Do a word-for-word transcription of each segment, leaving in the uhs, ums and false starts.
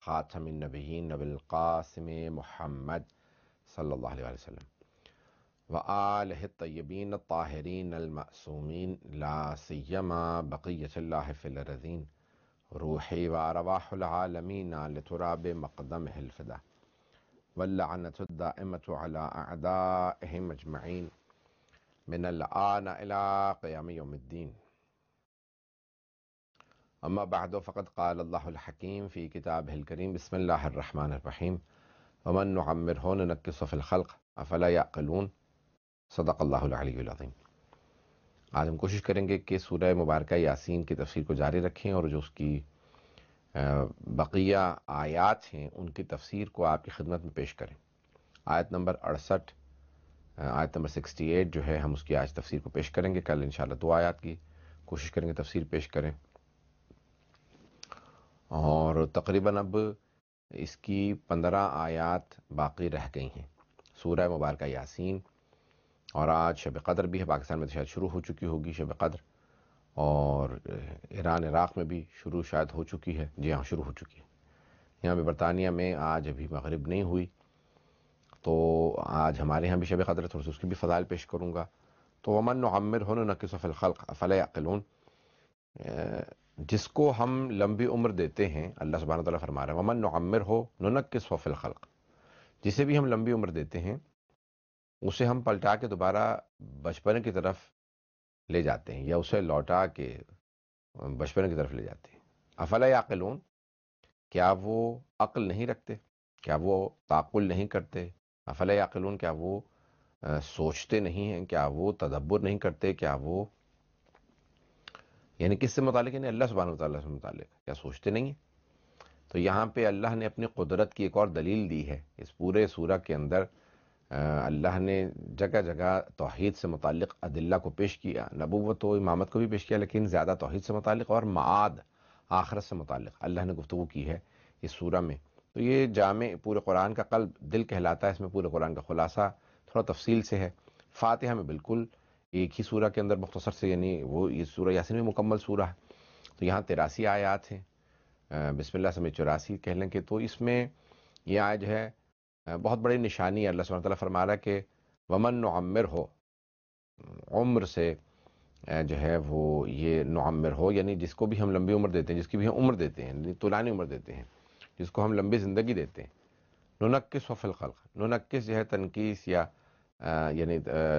خاتم النبیین نبی القاسم محمد صلی اللہ علیہ وسلم وآلہ الطیبین الطاہرین المعصومین لا سیما بقیۃ اللہ فی الارضین روحی وارواح العالمین لتراب مقدمہ الفدا واللعنۃ الدائمۃ علی اعدائہم اجمعین من الآن الی قیام یوم الدین. اما بعد فقد قال اللہ الحکیم فی کتابہ الکریم بسم اللہ الرحمن الرحیم ومن نعمرہ ننکسہ فی الخلق افلا یعقلون. صدق اللہ العلی العظیم. آج ہم کوشش کریں گے کہ سورہ مبارکہ یاسین کی تفسیر کو جاری رکھیں اور جو اس کی بقیہ آیات ہیں ان کی تفسیر کو آپ کی خدمت میں پیش کریں. آیت نمبر اڑسٹھ آیت نمبر سکسٹی ایٹ جو ہے ہم اس کی آج تفسیر کو پیش کریں گے. کل انشاءاللہ دو آیات کی کوشش کریں گے تفسیر پیش کریں، اور تقریباً اب اس کی پندرہ آیات باقی رہ گئی ہیں سورہ مبارکہ یاسین. اور آج شب قدر بھی ہے، پاکستان میں تو شاید شروع ہو چکی ہوگی شب قدر، اور ایران عراق میں بھی شروع شاید ہو چکی ہے. جی ہاں شروع ہو چکی ہے. یہاں پہ برطانیہ میں آج ابھی مغرب نہیں ہوئی، تو آج ہمارے یہاں بھی شب قدر ہے، تھوڑا سا اس کی بھی فضائل پیش کروں گا. تو ومن نعمرہ ننکسہ فی الخلق افلا یعقلون، جس کو ہم لمبی عمر دیتے ہیں، اللہ سبحانہ وتعالیٰ فرما رہے ہیں ومن نعمرہ ننکسہ فی الخلق، جسے بھی ہم لمبی عمر دیتے ہیں اسے ہم پلٹا کے دوبارہ بچپنے کی طرف لے جاتے ہیں، یا اسے لوٹا کے بچپنے کی طرف لے جاتے ہیں. افلا یعقلون، کیا وہ عقل نہیں رکھتے، کیا وہ تعقل نہیں کرتے؟ افلا یعقلون، کیا وہ سوچتے نہیں ہیں، کیا وہ تدبر نہیں کرتے، کیا وہ یعنی کس سے متعلق، یعنی اللہ سبحانہ وتعالیٰ سے متعلق کیا سوچتے نہیں ہیں؟ تو یہاں پہ اللہ نے اپنی قدرت کی ایک اور دلیل دی ہے. اس پورے سورہ کے اندر اللہ نے جگہ جگہ توحید سے متعلق ادلہ کو پیش کیا، نبوت و امامت کو بھی پیش کیا، لیکن زیادہ توحید سے متعلق اور معاد آخرت سے متعلق اللہ نے گفتگو کی ہے اس سورہ میں. تو یہ جامع پورے قرآن کا قلب دل کہلاتا ہے. اس میں پورے قرآن کا خلاصہ تھوڑا تفصیل سے ہے. فاتحہ میں بالکل ایک ہی سورہ کے اندر مختصر سے، یعنی وہ یہ سورہ یاسین میں مکمل سورہ ہے. تو یہاں تراسی آیات ہیں، بسم اللہ سمیت چوراسی کہہ لیں کہ. تو اس میں یہ آیت جو ہے بہت بڑی نشانی ہے. اللہ سبحانہ وتعالیٰ فرما رہا ہے کہ ومن نعمرہ، عمر سے جو ہے وہ یہ نعمر ہو، یعنی جس کو بھی ہم لمبی عمر دیتے ہیں، جس کی بھی ہم عمر دیتے ہیں، طولانی عمر دیتے ہیں، جس کو ہم لمبی زندگی دیتے ہیں. ننکسہ فی الخلق، ننکس جو ہے تنکیس یا یعنی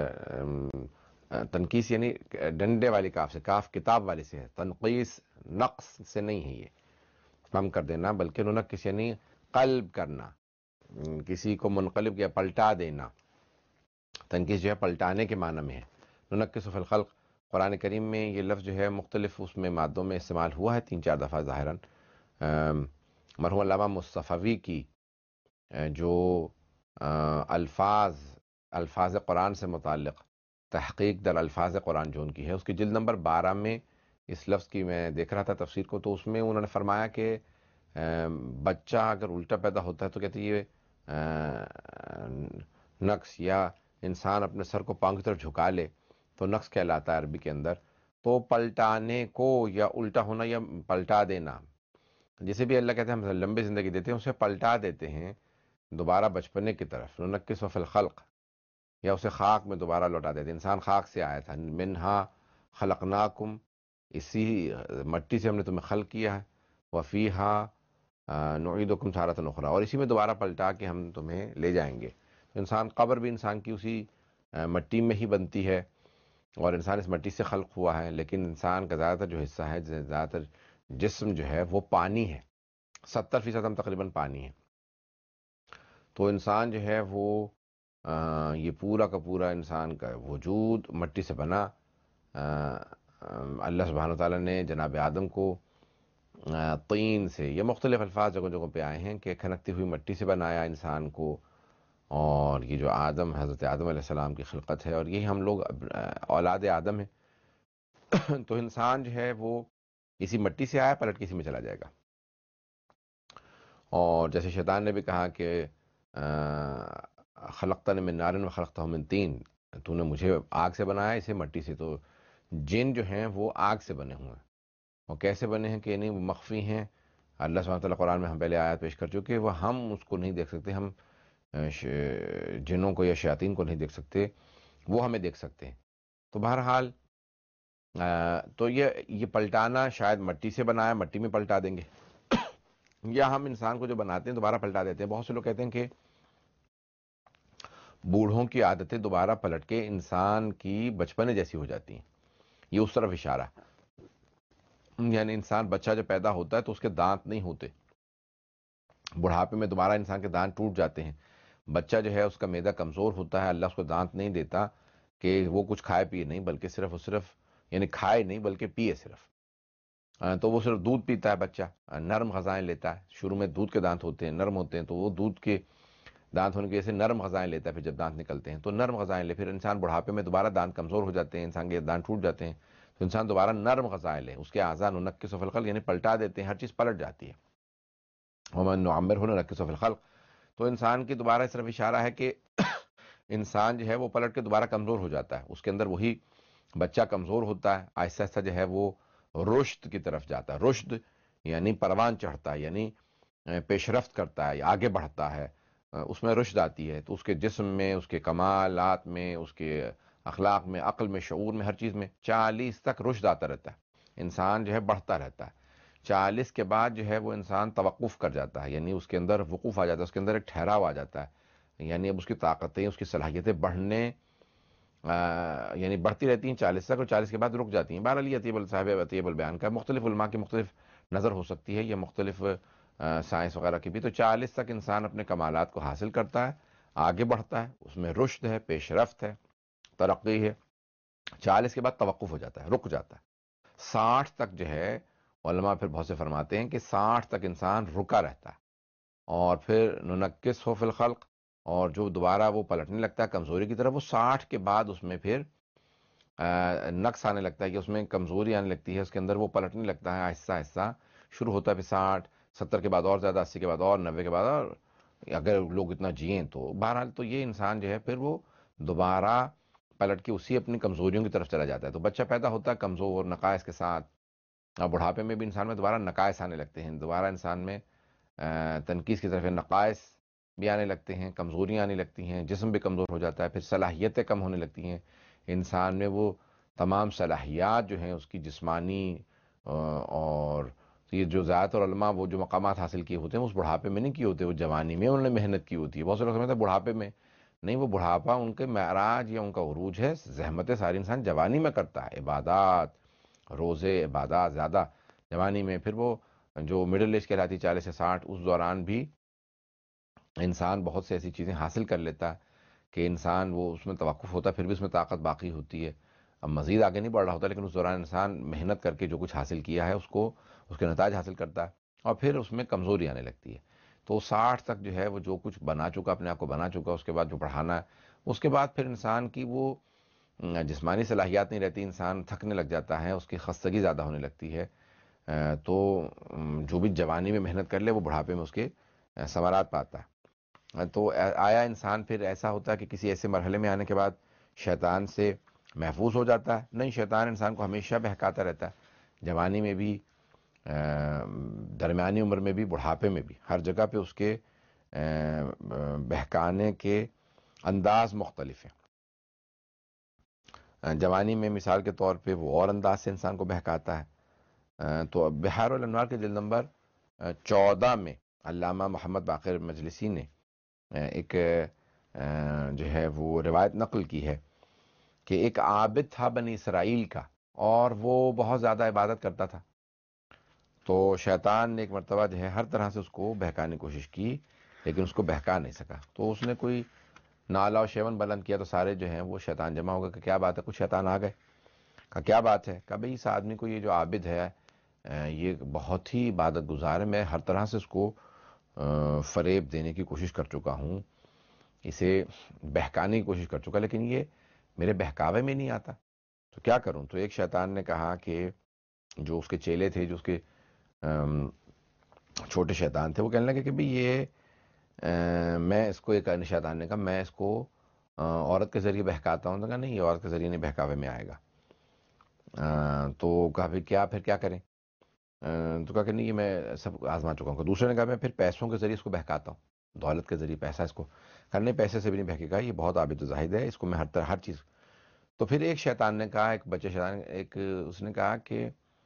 تنکیس یعنی ڈنڈے والی کاف سے، کاف کتاب والی سے ہے. تنقیس نقص سے نہیں ہے، یہ کم کر دینا، بلکہ ننکس یعنی قلب کرنا، کسی کو منقلب یا پلٹا دینا. تنکیس جو ہے پلٹانے کے معنی میں ہے. ننکسہ فی الخلق قرآن کریم میں یہ لفظ جو ہے مختلف اس میں مادوں میں استعمال ہوا ہے تین چار دفعہ ظاہراً. مرحوم علامہ مصطفوی کی جو الفاظ الفاظ قرآن سے متعلق تحقیق در الفاظ قرآن جو ان کی ہے، اس کی جلد نمبر بارہ میں اس لفظ کی میں دیکھ رہا تھا تفسیر کو، تو اس میں انہوں نے فرمایا کہ بچہ اگر الٹا پیدا ہوتا ہے تو کہتے ہیں یہ نقص، یا انسان اپنے سر کو پاؤں کی طرف جھکا لے تو نقص کہلاتا ہے عربی کے اندر. تو پلٹانے کو یا الٹا ہونا یا پلٹا دینا، جسے بھی اللہ کہتے ہیں ہم لمبی زندگی دیتے ہیں اسے پلٹا دیتے ہیں دوبارہ بچپنے کی طرف. ننکسہ فی الخلق، یا اسے خاک میں دوبارہ لوٹا دیتے ہیں. انسان خاک سے آیا تھا، منہا خلقناکم، اسی مٹی سے ہم نے تمہیں خلق کیا ہے، وفیہا نعیدکم تارۃ اخری، اور اسی میں دوبارہ پلٹا کے ہم تمہیں لے جائیں گے. انسان قبر بھی انسان کی اسی مٹی میں ہی بنتی ہے، اور انسان اس مٹی سے خلق ہوا ہے. لیکن انسان کا زیادہ تر جو حصہ ہے، زیادہ تر جسم جو ہے وہ پانی ہے، ستر فیصد ہم تقریباً پانی ہے. تو انسان جو ہے وہ یہ پورا کا پورا انسان کا وجود مٹی سے بنا. اللہ سبحانہ وتعالیٰ نے جناب آدم کو طین سے، یہ مختلف الفاظ جگہ جگہ پہ آئے ہیں کہ کھنکتی ہوئی مٹی سے بنایا انسان کو. اور یہ جو آدم حضرت آدم علیہ السلام کی خلقت ہے، اور یہی ہم لوگ اولاد آدم ہیں. تو انسان جو ہے وہ اسی مٹی سے آیا، پلٹ کے اسی میں چلا جائے گا. اور جیسے شیطان نے بھی کہا کہ خلقتنی من نار و خلقتہ من طین، تو نے مجھے آگ سے بنایا، اسے مٹی سے. تو جن جو ہیں وہ آگ سے بنے ہوئے ہیں. اور کیسے بنے ہیں کہ یعنی وہ مخفی ہیں اللہ سبحانہ وتعالیٰ قرآن میں ہم پہلے آیات پیش کر چکے، وہ ہم اس کو نہیں دیکھ سکتے، ہم جنوں کو یا شیاطین کو نہیں دیکھ سکتے، وہ ہمیں دیکھ سکتے ہیں۔ تو بہرحال تو یہ یہ پلٹانا شاید مٹی سے بنایا، مٹی میں پلٹا دیں گے، یا ہم انسان کو جو بناتے ہیں دوبارہ پلٹا دیتے ہیں۔ بہت سے لوگ کہتے ہیں کہ بوڑھوں کی عادتیں دوبارہ پلٹ کے انسان کی بچپنے جیسی ہو جاتی ہیں، یہ اس طرف اشارہ، یعنی انسان بچہ جب پیدا ہوتا ہے تو اس کے دانت نہیں ہوتے، بڑھاپے میں دوبارہ انسان کے دانت ٹوٹ جاتے ہیں، بچہ جو ہے اس کا معدہ کمزور ہوتا ہے، اللہ اس کو دانت نہیں دیتا کہ وہ کچھ کھائے پیے نہیں، بلکہ صرف اور صرف یعنی کھائے نہیں بلکہ پیے صرف، تو وہ صرف دودھ پیتا ہے بچہ، نرم غذائیں لیتا ہے، شروع میں دودھ کے دانت ہوتے ہیں، نرم ہوتے ہیں، تو وہ دودھ کے دانت ہونے کی وجہ سے نرم غذائیں لیتا ہے، پھر جب دانت نکلتے ہیں تو نرم غذائیں لے، پھر انسان بڑھاپے میں دوبارہ دانت کمزور ہو جاتے ہیں، انسان کے دانت ٹوٹ جاتے ہیں، تو انسان دوبارہ نرم غذائیں لے، اس کے اعضاء ننکس فی الخلق یعنی پلٹا دیتے ہیں، ہر چیز پلٹ جاتی ہے، ومن نعمرہ ننکسہ فی الخلق، تو انسان کی دوبارہ اس طرف اشارہ ہے کہ انسان جو ہے وہ پلٹ کے دوبارہ کمزور ہو جاتا ہے، اس کے اندر وہی بچہ کمزور ہوتا ہے، آہستہ آہستہ جو ہے وہ رشد کی طرف جاتا ہے، رشد یعنی پروان چڑھتا ہے، یعنی پیش رفت کرتا ہے، آگے بڑھتا ہے، اس میں رشد آتی ہے، تو اس کے جسم میں، اس کے کمالات میں، اس کے اخلاق میں، عقل میں، شعور میں، ہر چیز میں چالیس تک رشد آتا رہتا ہے، انسان جو ہے بڑھتا رہتا ہے، چالیس کے بعد جو ہے وہ انسان توقف کر جاتا ہے، یعنی اس کے اندر وقوف آ جاتا ہے، اس کے اندر ایک ٹھہراؤ آ جاتا ہے، یعنی اب اس کی طاقتیں، اس کی صلاحیتیں بڑھنے یعنی بڑھتی رہتی ہیں چالیس تک، اور چالیس کے بعد رک جاتی ہیں۔ بہرحال یہ عطیب صاحب عطیب البیان کا مختلف علماء کی مختلف نظر ہو سکتی ہے، یا مختلف سائنس وغیرہ کی بھی، تو چالیس تک انسان اپنے کمالات کو حاصل کرتا ہے، آگے بڑھتا ہے، اس میں رشد ہے، پیش رفت ہے، ترقی ہے، چالیس کے بعد توقف ہو جاتا ہے، رک جاتا ہے، ساٹھ تک جو ہے علماء پھر بہت سے فرماتے ہیں کہ ساٹھ تک انسان رکا رہتا ہے، اور پھر ننکس ہو فی الخلق، اور جو دوبارہ وہ پلٹنے لگتا ہے کمزوری کی طرف، وہ ساٹھ کے بعد اس میں پھر نقص آنے لگتا ہے، کہ اس میں کمزوری آنے لگتی ہے، اس کے اندر وہ پلٹنے لگتا ہے آہستہ آہستہ، شروع ہوتا ہے پھر ساٹھ، ستر کے بعد اور زیادہ، اسی کے بعد اور، نوے کے بعد اور، اگر لوگ اتنا جئیں تو بہرحال تو یہ انسان جو ہے پھر وہ دوبارہ پلٹ کے اسی اپنی کمزوریوں کی طرف چلا جاتا ہے۔ تو بچہ پیدا ہوتا ہے کمزور نقائص کے ساتھ، اور بڑھاپے میں بھی انسان میں دوبارہ نقائص آنے لگتے ہیں، دوبارہ انسان میں تنقیص کی طرف نقائص بھی آنے لگتے ہیں، کمزوریاں آنے لگتی ہیں، جسم بھی کمزور ہو جاتا ہے، پھر صلاحیتیں کم ہونے لگتی ہیں، انسان میں وہ تمام صلاحیات جو ہیں اس کی جسمانی اور یہ جو ذات اور علماء وہ جو مقامات حاصل کیے ہوتے ہیں اس بڑھاپے میں نہیں کیے ہوتے، وہ جوانی میں انہوں نے محنت کی ہوتی ہے۔ بہت سے لوگ سمجھتے ہیں بڑھاپے میں، نہیں، وہ بڑھاپا ان کے معراج یا ان کا عروج ہے، زحمتیں ساری انسان جوانی میں کرتا ہے، عبادات، روزے، عبادات زیادہ جوانی میں، پھر وہ جو مڈل ایج کہلاتی چالیس سے ساٹھ، اس دوران بھی انسان بہت سے ایسی چیزیں حاصل کر لیتا ہے کہ انسان وہ اس میں توقف ہوتا ہے، پھر بھی اس میں طاقت باقی ہوتی ہے، اب مزید آگے نہیں بڑھ رہا ہوتا، لیکن اس دوران انسان محنت کر کے جو کچھ حاصل کیا ہے اس کو، اس کے نتائج حاصل کرتا ہے، اور پھر اس میں کمزوری آنے لگتی ہے۔ تو ساٹھ تک جو ہے وہ جو کچھ بنا چکا، اپنے آپ کو بنا چکا، اس کے بعد جو بڑھانا ہے، اس کے بعد پھر انسان کی وہ جسمانی صلاحیات نہیں رہتی، انسان تھکنے لگ جاتا ہے، اس کی خستگی زیادہ ہونے لگتی ہے، تو جو بھی جوانی میں محنت کر لے وہ بڑھاپے میں اس کے ثمرات پاتا ہے۔ تو آیا انسان پھر ایسا ہوتا ہے کہ کسی ایسے مرحلے میں آنے کے بعد شیطان سے محفوظ ہو جاتا ہے؟ نہیں، شیطان انسان کو ہمیشہ بہکاتا رہتا ہے، جوانی میں بھی، درمیانی عمر میں بھی، بڑھاپے میں بھی، ہر جگہ پہ اس کے بہکانے کے انداز مختلف ہیں۔ جوانی میں مثال کے طور پہ وہ اور انداز سے انسان کو بہکاتا ہے۔ تو بحار الانوار کے جلد نمبر چودہ میں علامہ محمد باقر مجلسی نے ایک جو ہے وہ روایت نقل کی ہے کہ ایک عابد تھا بنی اسرائیل کا، اور وہ بہت زیادہ عبادت کرتا تھا، تو شیطان نے ایک مرتبہ جو ہے ہر طرح سے اس کو بہکانے کی کوشش کی، لیکن اس کو بہکا نہیں سکا، تو اس نے کوئی نالا و شیون بلند کیا، تو سارے جو ہیں وہ شیطان جمع ہو گئے کہ کیا بات ہے، کچھ شیطان آ گئے، کہا کیا بات ہے، کہا بھئی اس آدمی کو، یہ جو عابد ہے یہ بہت ہی عبادت گزار ہے، میں ہر طرح سے اس کو فریب دینے کی کوشش کر چکا ہوں، اسے بہکانے کی کوشش کر چکا، لیکن یہ میرے بہکاوے میں نہیں آتا، تو کیا کروں؟ تو ایک شیطان نے کہا کہ جو اس کے چیلے تھے، جو اس کے چھوٹے شیطان تھے، وہ کہنے لگے کہ بھئی یہ میں اس کو، ایک شیطان نے کہا میں اس کو عورت کے ذریعے بہکاتا ہوں، تو کہا نہیں، یہ عورت کے ذریعے نہیں بہکاوے میں آئے گا، تو کہا پھر کیا پھر کیا کریں؟ تو کہا کہ نہیں یہ میں سب آزما چکا ہوں. دوسرے نے کہا میں پھر پیسوں کے ذریعے اس کو بہکاتا ہوں, دولت کے ذریعے پیسہ اس کو کرنے, پیسے سے بھی نہیں بہکے گا, یہ بہت عابد و زاہد ہے, اس کو میں ہر طرح ہر چیز. تو پھر ایک شیطان نے کہا, ایک بچے شیطان ایک اس نے کہا کہ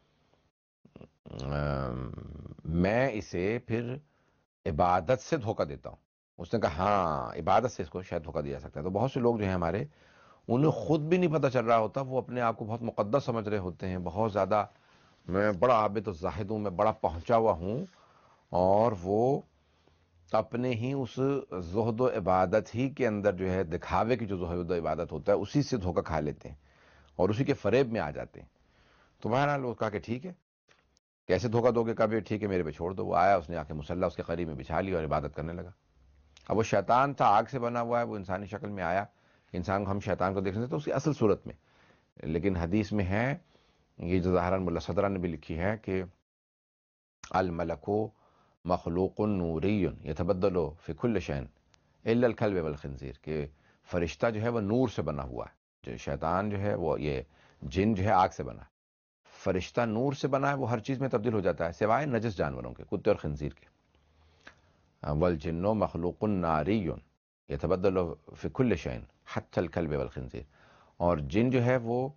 میں اسے پھر عبادت سے دھوکہ دیتا ہوں. اس نے کہا ہاں عبادت سے اس کو شاید دھوکہ دیا جا سکتا ہے. تو بہت سے لوگ جو ہیں ہمارے, انہیں خود بھی نہیں پتہ چل رہا ہوتا, وہ اپنے آپ کو بہت مقدس سمجھ رہے ہوتے ہیں, بہت زیادہ میں بڑا عابد و زاہد ہوں, میں بڑا پہنچا ہوا ہوں, اور وہ اپنے ہی اس زہد و عبادت ہی کے اندر جو ہے دکھاوے کی جو زہد و عبادت ہوتا ہے اسی سے دھوکہ کھا لیتے ہیں اور اسی کے فریب میں آ جاتے ہیں. تو بہرحال وہ کہا کہ ٹھیک ہے, کیسے دھوکہ دو گے, کہا بھی ٹھیک ہے میرے پہ چھوڑ دو. وہ آیا, اس نے آ کے مصلی اس کے قریب میں بچھا لی اور عبادت کرنے لگا. اب وہ شیطان تھا, آگ سے بنا ہوا ہے, وہ انسانی شکل میں آیا. انسان کو ہم شیطان کو دیکھ سکتے تو اس کی اصل صورت میں, لیکن حدیث میں ہے, یہ جو ظاہراً ملا صدرہ نے بھی لکھی ہے کہ الملکو مخلوق نوری یتبدل فی کل شیء الا الکلب والخنزیر, کہ فرشتہ جو ہے وہ نور سے بنا ہوا ہے, جو شیطان جو ہے وہ یہ جن جو ہے آگ سے بنا ہے. فرشتہ نور سے بنا ہے, وہ ہر چیز میں تبدیل ہو جاتا ہے سوائے نجس جانوروں کے, کتے اور خنزیر کے. والجن مخلوق ناری یتبدل فی کل شیء حتی الکلب والخنزیر, اور جن جو ہے وہ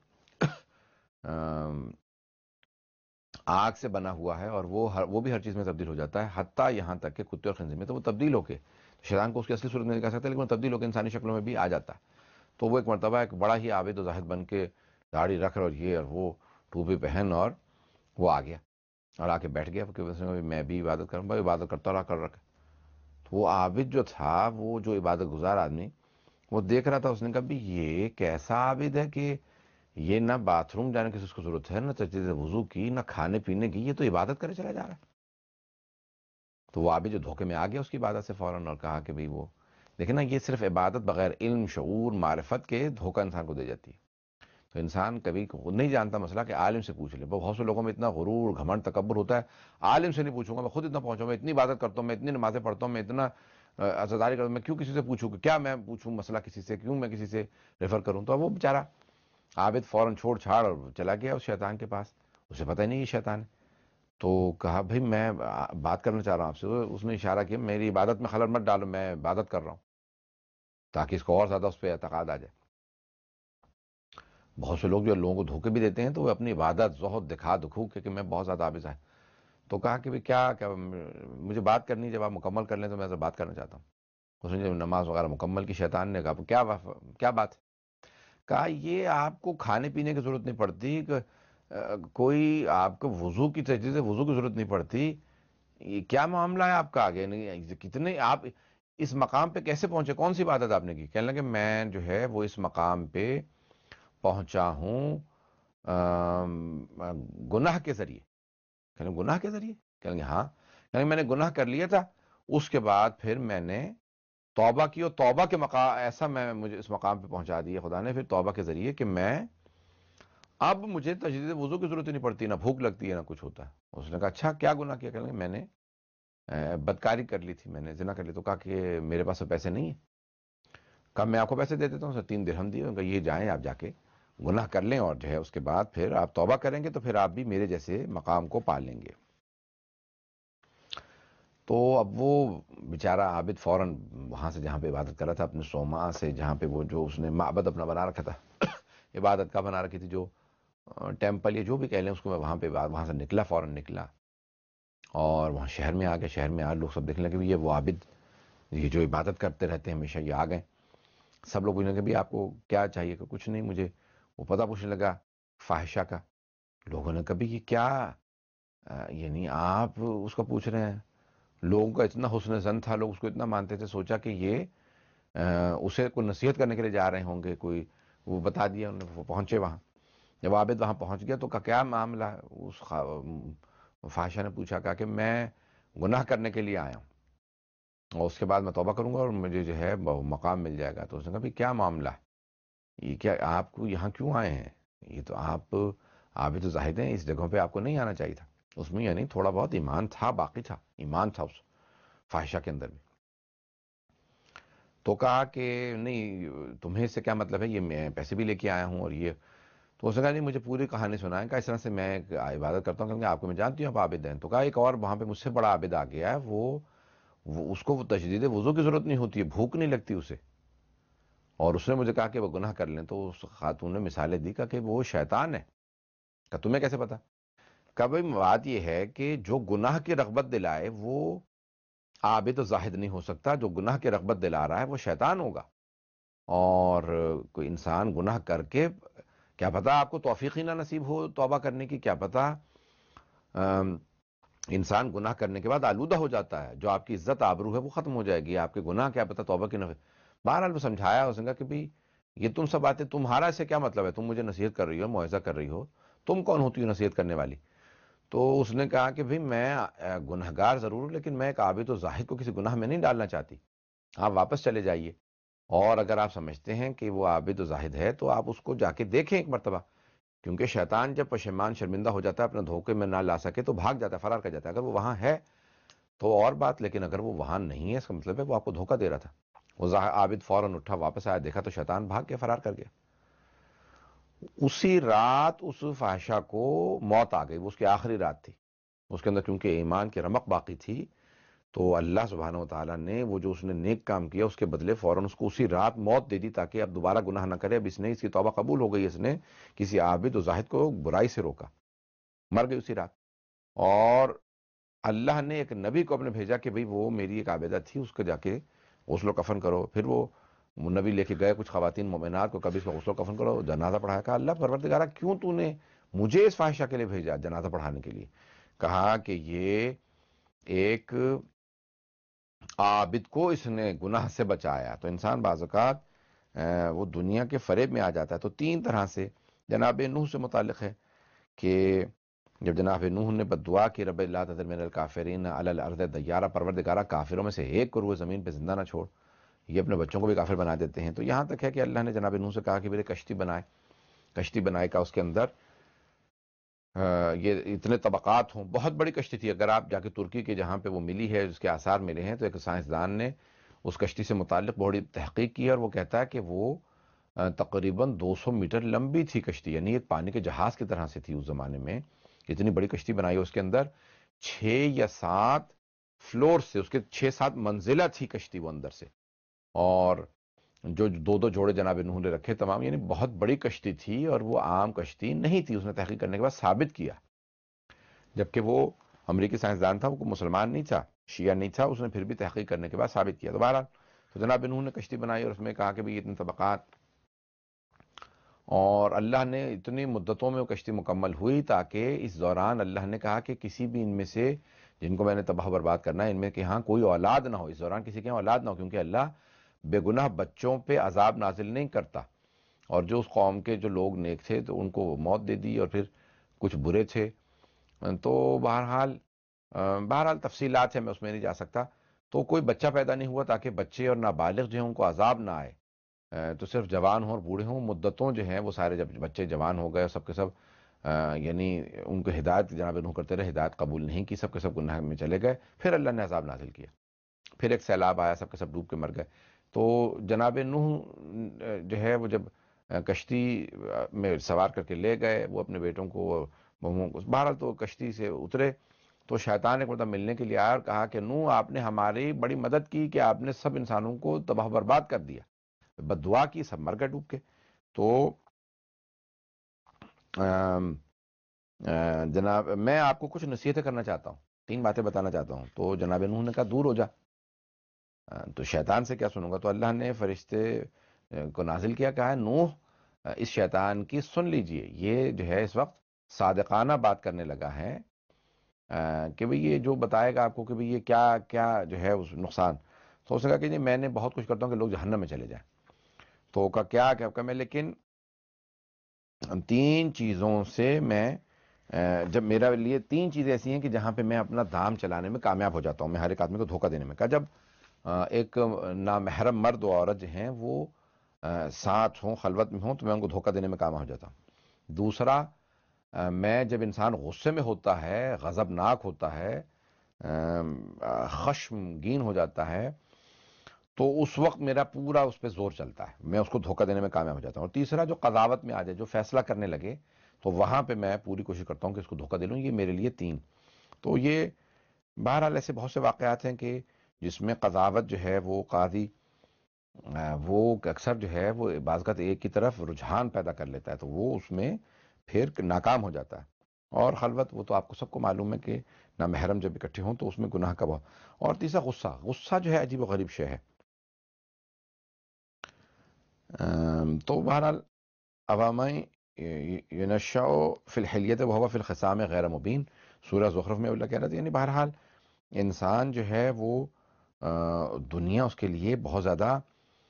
آگ سے بنا ہوا ہے, اور وہ ہر وہ بھی ہر چیز میں تبدیل ہو جاتا ہے, حتیٰ یہاں تک کہ کتے اور خنزیر میں. تو وہ تبدیل ہو کے, شیطان کو اس کی اصلی صورت میں نہیں کہہ سکتے, لیکن وہ تبدیل ہو کے انسانی شکلوں میں بھی آ جاتا ہے. تو وہ ایک مرتبہ ایک بڑا ہی عابد و زاہد بن کے داڑھی رکھ اور یہ اور وہ ٹوپی پہن, اور وہ آ گیا اور آ کے بیٹھ گیا کہ میں بھی عبادت کروں. بھائی عبادت کرتا رہا کر رکھ. تو وہ عابد جو تھا, وہ جو عبادت گزار آدمی, وہ دیکھ رہا تھا. اس نے کہا بھی یہ کیسا عابد ہے کہ یہ نہ باتھ روم جانے کی اس کو ضرورت ہے, نہ تجدید وضو کی, نہ کھانے پینے کی, یہ تو عبادت کرے چلا جا رہا ہے. تو وہ عابد جو دھوکے میں آ گیا اس کی عبادت سے فوراً, اور کہا کہ بھئی وہ دیکھیں نا, یہ صرف عبادت بغیر علم شعور معرفت کے دھوکہ انسان کو دے جاتی ہے. تو انسان کبھی خود نہیں جانتا مسئلہ کہ عالم سے پوچھ لے. بہت سے لوگوں میں اتنا غرور گھمنڈ تکبر ہوتا ہے, عالم سے نہیں پوچھوں گا, میں خود اتنا پہنچا ہوں, میں اتنی عبادت کرتا ہوں, میں اتنی نمازیں پڑھتا ہوں, میں اتنا عزاداری کرتا ہوں, میں کیوں کسی سے پوچھوں, کیا میں پوچھوں مسئلہ کسی سے, کیوں میں کسی سے ریفر کروں. تو وہ بیچارہ عابد فوراً چھوڑ چھاڑ اور چلا گیا اس شیطان کے پاس. اسے پتہ ہی نہیں یہ شیطان ہے. تو کہا بھئی میں بات کرنا چاہ رہا ہوں آپ سے. اس نے اشارہ کیا, میری عبادت میں خلل مت ڈالو, میں عبادت کر رہا ہوں, تاکہ اس کو اور زیادہ اس پہ اعتقاد آ جائے. بہت سے لوگ جو لوگوں کو دھوکے بھی دیتے ہیں تو وہ اپنی عبادت زہد دکھا دکھو کہ میں بہت زیادہ عابد ہے. تو کہا کہ بھئی کیا کیا مجھے بات کرنی, جب آپ مکمل کر لیں تو میں سے بات کرنا چاہتا ہوں. اس نے جب نماز وغیرہ مکمل کی, شیطان نے کہا کیا کیا بات. کہا یہ آپ کو کھانے پینے کی ضرورت نہیں پڑتی, کوئی آپ کو وضو کی تجدید وضو کی ضرورت نہیں پڑتی, یہ کیا معاملہ ہے آپ کا آگے, نہیں کتنے آپ اس مقام پہ کیسے پہنچے, کون سی عبادت آپ نے کی. کہنے لگے میں جو ہے وہ اس مقام پہ پہنچا ہوں گناہ کے ذریعے. کہنے گناہ کے ذریعے, کہیں گے ہاں, کہیں میں نے گناہ کر لیا تھا, اس کے بعد پھر میں نے توبہ کی, اور توبہ کے مقام ایسا میں مجھے اس مقام پہ پہنچا دیا خدا نے پھر توبہ کے ذریعے کہ میں اب مجھے تجدید وضو کی ضرورت نہیں پڑتی, نہ بھوک لگتی ہے نہ کچھ ہوتا ہے. اس نے کہا اچھا کیا گناہ کیا. کہیں گے میں نے بدکاری کر لی تھی, میں نے زنا کر لی. تو کہا کہ میرے پاس پیسے نہیں ہیں. کہا میں آپ کو پیسے دے دیتا ہوں. تین درہم دیے, کہ یہ جائیں آپ جا کے گناہ کر لیں, اور جو ہے اس کے بعد پھر آپ توبہ کریں گے تو پھر آپ بھی میرے جیسے مقام کو پا لیں گے. تو اب وہ بیچارہ عابد فوراً وہاں سے جہاں پہ عبادت کر رہا تھا, اپنے صومعہ سے, جہاں پہ وہ جو اس نے معبد اپنا بنا رکھا تھا, عبادت کا بنا رکھی تھی جو ٹیمپل یا جو بھی کہہ لیں اس کو, میں وہاں پہ وہاں سے نکلا, فوراً نکلا, اور وہاں شہر میں آ گیا. شہر میں آ لوگ سب دیکھنے لگے کہ یہ وہ عابد, یہ جو عبادت کرتے رہتے ہیں ہمیشہ, یہ آ گئے. سب لوگ پوچھنے لگے بھی آپ کو کیا چاہیے, کہ کچھ نہیں مجھے. وہ پتہ پوچھنے لگا فاحشہ کا. لوگوں نے کبھی یہ کیا, یعنی آپ اس کو پوچھ رہے ہیں. لوگوں کا اتنا حسن زن تھا, لوگ اس کو اتنا مانتے تھے, سوچا کہ یہ اسے کوئی نصیحت کرنے کے لیے جا رہے ہوں گے, کوئی وہ بتا دیا انہوں نے. وہ پہنچے وہاں, جب عابد وہاں پہنچ گیا تو کہا کیا معاملہ ہے. اس فاحشہ نے پوچھا, کہا کہ میں گناہ کرنے کے لیے آیا ہوں, اور اس کے بعد میں توبہ کروں گا اور مجھے جو ہے مقام مل جائے گا. تو اس نے کہا بھی کیا معاملہ ہے, یہ کیا آپ کو یہاں کیوں آئے ہیں, یہ تو آپ عابد و زاہد ہیں, اس جگہوں پہ آپ کو نہیں آنا چاہیے تھا. اس میں یعنی تھوڑا بہت ایمان تھا, باقی تھا ایمان تھا اس فاحشہ کے اندر بھی. تو کہا کہ نہیں تمہیں اس سے کیا مطلب ہے, یہ میں پیسے بھی لے کے آیا ہوں, اور یہ تو اس نے کہا نہیں مجھے پوری کہانی سنائیں. کہا اس طرح سے میں ایک عبادت کرتا ہوں کیونکہ آپ کو میں جانتی ہوں آپ عابد ہیں. تو کہا ایک اور وہاں پہ مجھ سے بڑا عابد آ گیا ہے, وہ وہ اس کو وہ تجدید وضو کی ضرورت نہیں ہوتی ہے, بھوک نہیں لگتی اسے, اور اس نے مجھے کہا کہ وہ گناہ کر لیں. تو اس خاتون نے مثالیں دی کہ وہ شیطان ہے. کہ تمہیں کیسے پتا؟ کہ بھائی بات یہ ہے کہ جو گناہ کی رغبت دلائے وہ عابد و زاہد نہیں ہو سکتا, جو گناہ کی رغبت دلا رہا ہے وہ شیطان ہوگا. اور کوئی انسان گناہ کر کے کیا پتا آپ کو توفیق ہی نہ نصیب ہو توبہ کرنے کی, کیا پتا انسان گناہ کرنے کے بعد آلودہ ہو جاتا ہے, جو آپ کی عزت آبرو ہے وہ ختم ہو جائے گی, آپ کے گناہ کیا پتا توبہ کی نہ. بہرحال وہ سمجھایا, اس نے کہا کہ بھی یہ تم سب باتیں تمہارا اس سے کیا مطلب ہے, تم مجھے نصیحت کر رہی ہو, موعظہ کر رہی ہو, تم کون ہوتی ہو نصیحت کرنے والی؟ تو اس نے کہا کہ بھئی میں گنہگار ضرور ہوں لیکن میں ایک عابد و زاہد کو کسی گناہ میں نہیں ڈالنا چاہتی. آپ واپس چلے جائیے, اور اگر آپ سمجھتے ہیں کہ وہ عابد و زاہد ہے تو آپ اس کو جا کے دیکھیں ایک مرتبہ, کیونکہ شیطان جب پشیمان شرمندہ ہو جاتا ہے اپنے دھوکے میں نہ لا سکے تو بھاگ جاتا ہے, فرار کر جاتا ہے. اگر وہ وہاں ہے تو اور بات, لیکن اگر وہ وہاں نہیں ہے اس کا مطلب ہے وہ آپ کو دھوکہ دے رہا تھا. وہ عابد فوراً اٹھا, واپس آیا, دیکھا تو شیطان بھاگ کے فرار کر گیا. اسی رات اس فاحشہ کو موت آ گئی, وہ اس کی آخری رات تھی. اس کے اندر کیونکہ ایمان کی رمق باقی تھی تو اللہ سبحانہ و تعالیٰ نے وہ جو اس نے نیک کام کیا اس کے بدلے فوراً اس کو اسی رات موت دے دی تاکہ اب دوبارہ گناہ نہ کرے. اب اس نے, اس کی توبہ قبول ہو گئی, اس نے کسی عابد و زاہد کو برائی سے روکا, مر گئی اسی رات. اور اللہ نے ایک نبی کو اپنے بھیجا کہ بھئی وہ میری ایک عابدہ تھی, اس کو جا کے غسل و کفن کرو. پھر وہ نبی لے کے گئے کچھ خواتین مومنات کو, کبھی اس کو غسل و کفن کرو, جنازہ پڑھایا. کہا اللہ پروردگارہ کیوں تو نے مجھے اس فاحشہ کے لیے بھیجا, جنازہ پڑھانے کے لیے؟ کہا کہ یہ ایک عابد کو اس نے گناہ سے بچایا. تو انسان بعض اوقات وہ دنیا کے فریب میں آ جاتا ہے. تو تین طرح سے جناب نوح سے متعلق ہے کہ جب جناب نوح نے بد دعا کی رب لا تذر من الکافرین علی الارض دیارا, پروردگارہ کافروں میں سے ایک کو روئے زمین پہ زندہ نہ چھوڑ. یہ اپنے بچوں کو بھی کافر بنا دیتے ہیں. تو یہاں تک ہے کہ اللہ نے جناب نوح سے کہا کہ میرے کشتی بنائے, کشتی بنائے کا اس کے اندر یہ اتنے طبقات ہوں. بہت بڑی کشتی تھی. اگر آپ جا کے ترکی کے جہاں پہ وہ ملی ہے اس کے آثار ملے ہیں تو ایک سائنسدان نے اس کشتی سے متعلق بڑی تحقیق کی, اور وہ کہتا ہے کہ وہ تقریباً دو سو میٹر لمبی تھی کشتی, یعنی ایک پانی کے جہاز کی طرح سے تھی اس زمانے میں. اتنی بڑی کشتی بنائی, اس کے اندر چھ یا سات فلور سے, اس کے چھ سات منزلہ تھی کشتی وہ اندر سے, اور جو دو دو جوڑے جناب نوح نے رکھے تمام, یعنی بہت بڑی کشتی تھی اور وہ عام کشتی نہیں تھی. اس نے تحقیق کرنے کے بعد ثابت کیا, جبکہ وہ امریکی سائنسدان تھا, وہ مسلمان نہیں تھا, شیعہ نہیں تھا, اس نے پھر بھی تحقیق کرنے کے بعد ثابت کیا. دوبارہ تو جناب نوح نے کشتی بنائی اور اس میں کہا کہ بھئی اتنے طبقات, اور اللہ نے اتنی مدتوں میں وہ کشتی مکمل ہوئی تاکہ اس دوران اللہ نے کہا کہ کسی بھی ان میں سے جن کو میں نے تباہ برباد کرنا ہے ان میں کہ ہاں کوئی اولاد نہ ہو, اس دوران کسی کے یہاں اولاد نہ ہو, کیونکہ اللہ بے گناہ بچوں پہ عذاب نازل نہیں کرتا. اور جو اس قوم کے جو لوگ نیک تھے تو ان کو موت دے دی, اور پھر کچھ برے تھے. تو بہرحال بہرحال تفصیلات ہیں, میں اس میں نہیں جا سکتا. تو کوئی بچہ پیدا نہیں ہوا تاکہ بچے اور نابالغ جو ہیں ان کو عذاب نہ آئے, تو صرف جوان ہوں اور بوڑھے ہوں. مدتوں جو ہیں وہ سارے جب بچے جوان ہو گئے سب کے سب, یعنی ان کو ہدایت جناب نوح کرتے رہے, ہدایت قبول نہیں کی, سب کے سب گناہ میں چلے گئے. پھر اللہ نے عذاب نازل کیا, پھر ایک سیلاب آیا, سب کے سب ڈوب کے مر گئے. تو جناب نوح جو ہے وہ جب کشتی میں سوار کر کے لے گئے وہ اپنے بیٹوں کو, بہرحال تو کشتی سے اترے تو شیطان ایک مطلب ملنے کے لیے آیا اور کہا کہ نوح آپ نے ہماری بڑی مدد کی کہ آپ نے سب انسانوں کو تباہ برباد کر دیا, بد دعا کی, سب مر گئے ڈوب کے. تو جناب میں آپ کو کچھ نصیحتیں کرنا چاہتا ہوں, تین باتیں بتانا چاہتا ہوں. تو جناب نوح نے کہا دور ہو جا, تو شیطان سے کیا سنوں گا. تو اللہ نے فرشتے کو نازل کیا, کہا ہے نوح اس شیطان کی سن لیجئے, یہ جو ہے اس وقت صادقانہ بات کرنے لگا ہے کہ بھئی یہ جو بتائے گا آپ کو کہ بھئی یہ کیا کیا جو ہے اس نقصان. تو اس نے کہا کہ نہیں میں نے بہت کچھ کرتا ہوں کہ لوگ جہنم میں چلے جائیں. تو کہا کیا کیا کہ میں لیکن تین چیزوں سے میں جب میرا لیے تین چیزیں ایسی ہیں کہ جہاں پہ میں اپنا دام چلانے میں کامیاب ہو جاتا ہوں, میں ہر ایک آدمی کو دھوکہ دینے میں. کہا جب ایک نامحرم مرد و عورت جو ہیں وہ ساتھ ہوں, خلوت میں ہوں, تو میں ان کو دھوکہ دینے میں کامیاب ہو جاتا ہوں. دوسرا, میں جب انسان غصے میں ہوتا ہے, غضبناک ہوتا ہے, خشمگین ہو جاتا ہے, تو اس وقت میرا پورا اس پہ زور چلتا ہے، میں اس کو دھوکہ دینے میں کامیاب ہو جاتا ہوں۔ اور تیسرا جو قضاوت میں آ جائے، جو فیصلہ کرنے لگے، تو وہاں پہ میں پوری کوشش کرتا ہوں کہ اس کو دھوکہ دے لوں۔ یہ میرے لیے تین، تو یہ بہرحال ایسے بہت سے واقعات ہیں کہ جس میں قضاوت جو ہے وہ قاضی وہ اکثر جو ہے وہ بعض اوقات ایک کی طرف رجحان پیدا کر لیتا ہے، تو وہ اس میں پھر ناکام ہو جاتا ہے۔ اور خلوت، وہ تو آپ کو سب کو معلوم ہے کہ نامحرم جب اکٹھے ہوں تو اس میں گناہ کا بہت۔ اور تیسرا غصہ، غصہ جو ہے عجیب و غریب شے ہے۔ تو بہرحال عوامی ینشاء فی الحلیت وہو فی الخصام غیر مبین، سورہ زخرف میں اللہ کہہ رہا تھا، یعنی بہرحال انسان جو ہے وہ دنیا اس کے لیے بہت زیادہ